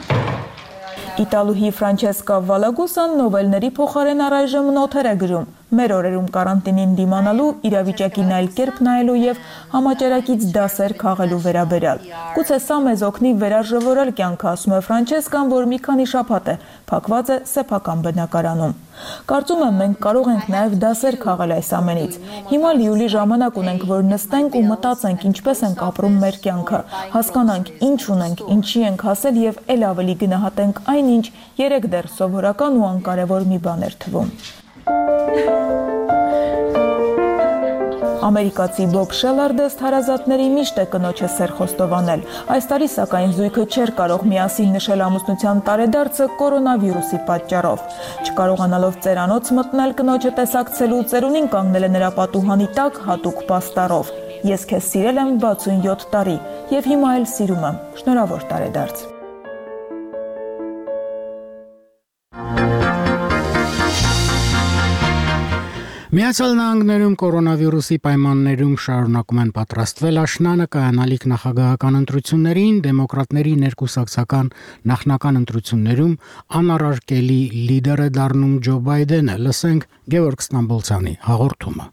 Իտալուհի Ֆրանչեսկա Վալագուսան նովելների փոխարեն առայժմ նոթեր է գրում։ Մեր օրերում կարանտինին դիմանալու, իրավիճակին այլ կերպ նայելու եւ համաճարակից դասեր քաղելու վերաբերյալ։ Գուցե սա մեզ օգնի վերարժևորել կյանքը, ասում է Ֆրանչեսկան, որ մի քանի շաբաթ է փակված է սեփական բնակարանում։ Կարծում եմ, մենք կարող ենք նաև դասեր քաղել այս ամենից։ Հիմա լիոլի ժամանակ ունենք, որ նստենք ու մտածենք ինչպես ենք ապրում մեր կյանքը, հասկանանք ինչ ունենք, ինչի ենք հասել եւ ել ավելի գնահատենք այն, ինչ երեք դեռ սովորական ու անկարևոր մի բան էր թվում։ Ամերիկացի Բոբ Շելարդը ըստ հարազատների միշտ է կնոջը սեր խոստովանել։ Այս տարի սակայն զույգը չէր կարող միասին նշել ամուսնության տարեդարձը կորոնավիրուսի պատճառով։ Չկարողանալով ծերանոց մտնել կնոջը տեսակցելու, ծերունին կանգնել է նրա պատուհանի տակ հատուկ պաստառով։ Ես քեզ սիրել եմ վաթսունյոթ տարի եւ հիմա էլ սիրում եմ։ Շնորհավոր տարեդարձ։ Միացյալ Նահանգներում կորոնավիրուսի պայմաններում շարունակում են պատրաստվել աշնանը կայանալիք նախագահական ընտրություններին, դեմոկրատների ներկուսակցական նախնական ընտրություններում անառարկելի լիդեր է դառնում Ջո Բայդենը, լսենք Գևորգ Ստամբոլցյանի հաղորդումը։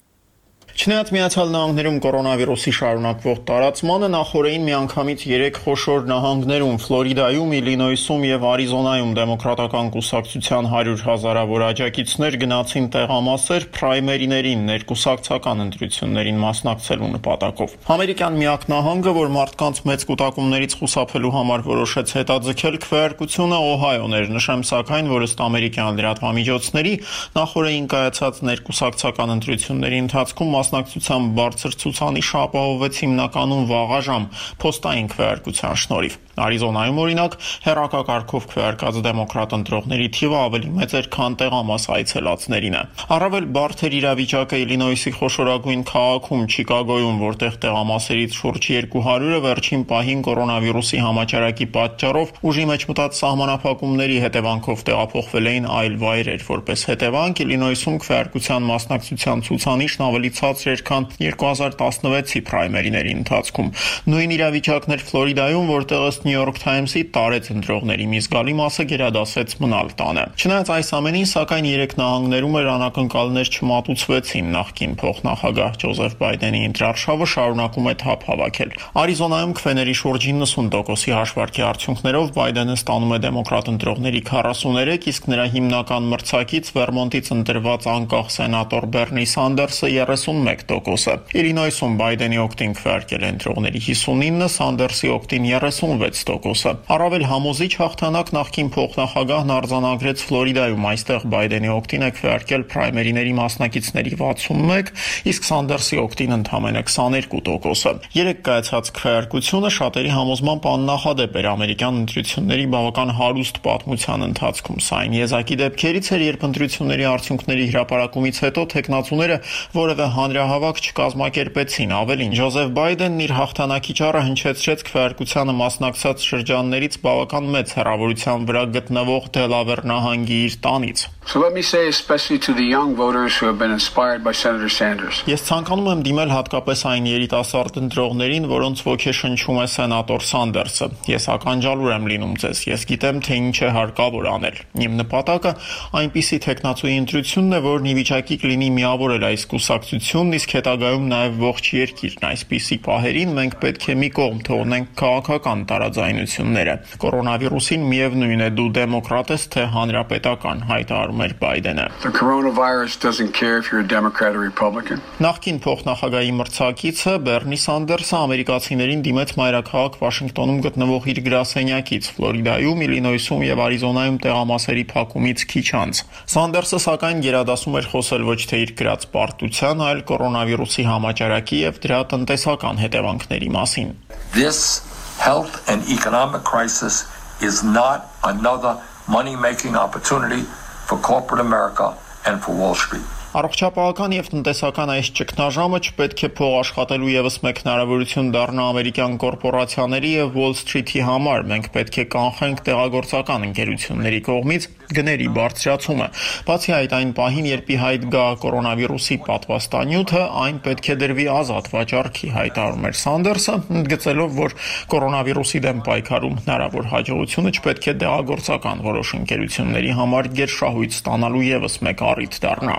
Չնայած Միացյալ Նահանգներում կորոնավիրուսի շարունակվող տարածմանը նախորդին միանգամից երեք խոշոր նահանգներում՝ Ֆլորիդայում, Իլինոյսում եւ Արիզոնայում դեմոկրատական կուսակցության հարյուր հազարավոր աջակիցներ գնացին տեղամասեր պրայմերիներին ներկուսակցական ընտրություններին մասնակցելու նպատակով։ Ամերիկյան միակ նահանգը, որ մարդկանց մեծ կուտակումներից խուսափելու համար որոշեց հետաձգել քվեարկությունը, Օհայոն էր, նշեմ սակայն, որ ըստ ամերիկյան լրատվամիջոցների նախորդին կայացած ներկուսակցական ընտրությունների ընթացքում մասնակցության բարձր ցուցանիշ ապահովեց հիմնականում վաղաժամ փոստային քվեարկության շնորհիվ։ Արիզոնայում օրինակ հեռակակարգով քվեարկած դեմոկրատ ընտրողների թիվը ավելի մեծ էր, քան տեղամաս այցելածներինը։ Առավել բարդ էր իրավիճակը Իլինոյսի խոշորագույն քաղաքում Չիկագոյում, որտեղ տեղամասերից շուրջ երկու հարյուրը վերջին պահին կորոնավիրուսի համաճարակի պատճառով ուժի մեջ մտած սահմանափակումների հետևանքով տեղափոխվել էին այլ վայրեր։ Որպես հետևանք Իլինոյսում քվեարկության մասնակցության ցուցանիշն ավելի ցածր էր, քան երկու հազար տասնվեցի պրայմերիների ընթացքում։ Նույն իրավիճակն էր Ֆլորիդայում, որտեղ ըստ New York Times-ի տարեց ընտրողների մի զգալի մասը գերադասեց մնալ տանը։ Չնայած այս ամենին, սակայն երեք նահանգներում էր անակնկալներ չմատուցվեցին։ Նախկին փոխնախագահ Ջոզեֆ Բայդենի ընտրարշավը շարունակում է թափ հավաքել։ Արիզոնայում քվեների շուրջ իննսուն տոկոսի հաշվարկի արդյունքներով Բայդենը ստանում է դեմոկրատ ընտրողների քառասուներեք, իսկ նրա հիմնական մրցակից Վերմոնտից ընտրված անկախ սենատոր Բերնի Սանդերսը երեսունմեկ տոկոսը։ Իլինոյսում Բայդենի օգտին քվեարկել ընտրողների հիսունինը, Սանդերսի օգտին երեսունվեց տոկոսը։ Առավել համոզիչ հաղթանակ նախկին փոխնախագահն արձանագրեց Ֆլորիդայում, այստեղ Բայդենի օգտին է քվեարկել պրայմերիների մասնակիցների վաթսունմեկ, իսկ Սանդերսի օգտին ընդամենը քսաներկու տոկոսը։ Երեք կայացած քվեարկությունը շատերի համոզմամբ աննախադեպ էր ամերիկյան ընտրությունների բավական հարուստ պատմության ընթացքում։ Սա այն եզակի դեպքերից էր, երբ ընտրությունների արդյունքների հրապարակումից հետո տեխնացուները որևէ հանրահավաք չկազմակերպեցին։ Ավելին, Ջոզեֆ Բայդենն իր հաղթանակի ճառը հնչեցրեց քվեարկությանը մասնակցած շրջաններից բավական մեծ հեռավորության վրա գտնվող Դելավեր նահանգի իր տանից։ So let me say especially to the young voters who have been inspired by Senator Sanders. Ես ցանկանում եմ դիմել հատկապես այն երիտասարդ ընտրողներին, որոնց ոգեշնչում է սենատոր Սանդերսը։ Ես ականջալուր եմ լինում ձեզ։ Ես գիտեմ, թե ինչ է հարկավոր անել։ Իմ նպատակը այնպիսի տեխնացուի ընտրությունն է, որն ի վիճակի կլինի միավորել այս կուսակցությունն, իսկ հետագայում նաև ողջ երկիրն։ Այսպիսի պահերին մենք պետք է մի կողմ թողնենք քաղաքական տարաձայնությունները։ Կորոնավիրուսին միևնույն է դու դեմոկրատ ես, թե հանրապետական, հայտարարում էր Բայդենը։ The coronavirus doesn't care if you're a Democrat or Republican. Նախկին փոխնախագահի մրցակիցը Բերնի Սանդերսը ամերիկացիներին դիմեց մայրաքաղաք Վաշինգտոնում գտնվող իր գրասենյակից, Ֆլորիդայում, Իլինոյսում եւ Արիզոնայում տեղամասերի փակումից քիչ անց։ Սանդերսը սակայն գերադասում էր խոսել ոչ թե իր գրած պարտության, այլ կորոնավիրուսի համաճարակի եւ դրա տնտեսական հետևանքների մասին։ This health and economic crisis is not another money-making opportunity for corporate America and for Wall Street. Առողջապահական եւ տնտեսական այս ճգնաժամը չպետք է փող աշխատելու եւս մեկ հնարավորություն դառնա ամերիկյան կորպորացիաների եւ Wall Street-ի համար։ Մենք պետք է կանխենք տեղագործական ընկերությունների կողմից գների բարձրացումը։ Բացի այդ, այն պահին, երբ ի հայտ գա կորոնավիրուսի պատվաստանյութը, այն պետք է դրվի ազատ վաճառքի, հայտարարում էր Սանդերսը, ընդգծելով, որ կորոնավիրուսի դեմ պայքարում հնարավոր հաջողությունը չպետք է տեղագործական որոշ ընկերությունների համար գերշահույթ ստանալու եւս մեկ առիթ դառնա։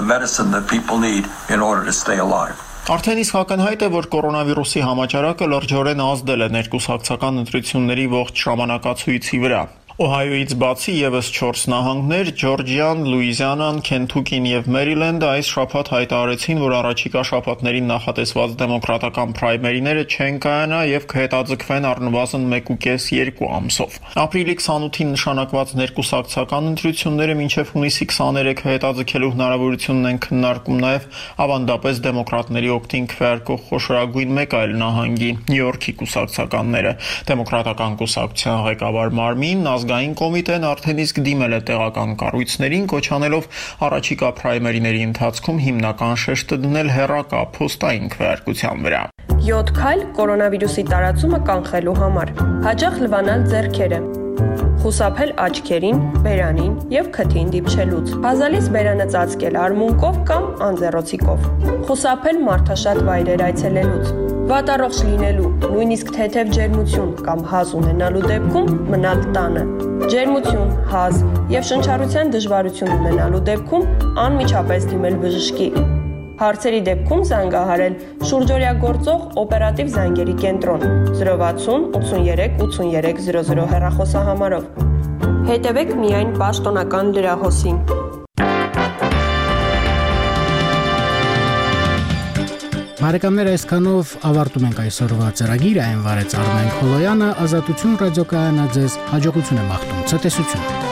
medicine that people need in order to stay alive. Արդեն իսկ ակնհայտ է, որ կորոնավիրուսի համաճարակը լրջորեն ազդել է ներկուսակցական ընտրությունների ողջ ժամանակացույցի վրա։ Օհայոյից բացի եւս չորս նահանգներ՝ Ջորջիան, Լուիզիանան, Քենթուքին եւ Մերիլենդը այս շաբաթ հայտարարեցին, որ առաջիկա շաբաթներին նախատեսված դեմոկրատական պրայմերիները չեն կայանա եւ կհետաձգվեն առնվազն մեկ ու կես երկու ամսով։ Ապրիլի քսանութին նշանակված ներկուսակցական ընտրությունները մինչեւ հունիսի քսաներեքը հետաձգելու հնարավորությունն են քննարկում նաեւ ավանդապես դեմոկրատների օգտին քվեարկող խոշորագույն մեկ այլ նահանգի՝ Նյու Յորքի կուսակցականները։ Դեմոկրատական կուսակցության ղեկավար Մարմին Ազգային կոմիտեն արդեն իսկ դիմել է տեղական կառույցներին, կոչանելով առաջիկա պրայմերիների ընթացքում հիմնական շեշտը դնել հեռակա փոստային քվեարկության վրա։ յոթ քայլ կորոնավիրուսի տարածումը կանխելու համար։ Հաճախ լվանալ ձեռքերը։ Խուսափել աչքերին, բերանին եւ քթին դիպչելուց։ Հազալից բերանը ծածկել արմունկով կամ անձեռոցիկով։ Խուսափել մարդաշատ վայրեր այցելելուց։ Վատառողջ լինելու, նույնիսկ թեթև ջերմություն կամ հազ ունենալու դեպքում մնալ տանը։ Ջերմություն, հազ եւ շնչառության դժվարություն ունենալու դեպքում անմիջապես դիմել բժշկի։ Հարցերի դեպքում զանգահարել շուրջօրյա գործող օպերատիվ զանգերի կենտրոն զրո վաթսուն ութսուներեք ութսուներեք զիրո զիրո հեռախոսահամարով։ Հետևեք միայն պաշտոնական լրահոսին։ Բարեկամներ, այսքանով ավարտում ենք այսօրվա ծրագիրը, այն վարեց Արմեն Խոլոյանը, Ազատություն ռադիոկայանը ձեզ հաջողություն է մաղթում, ցտեսություն։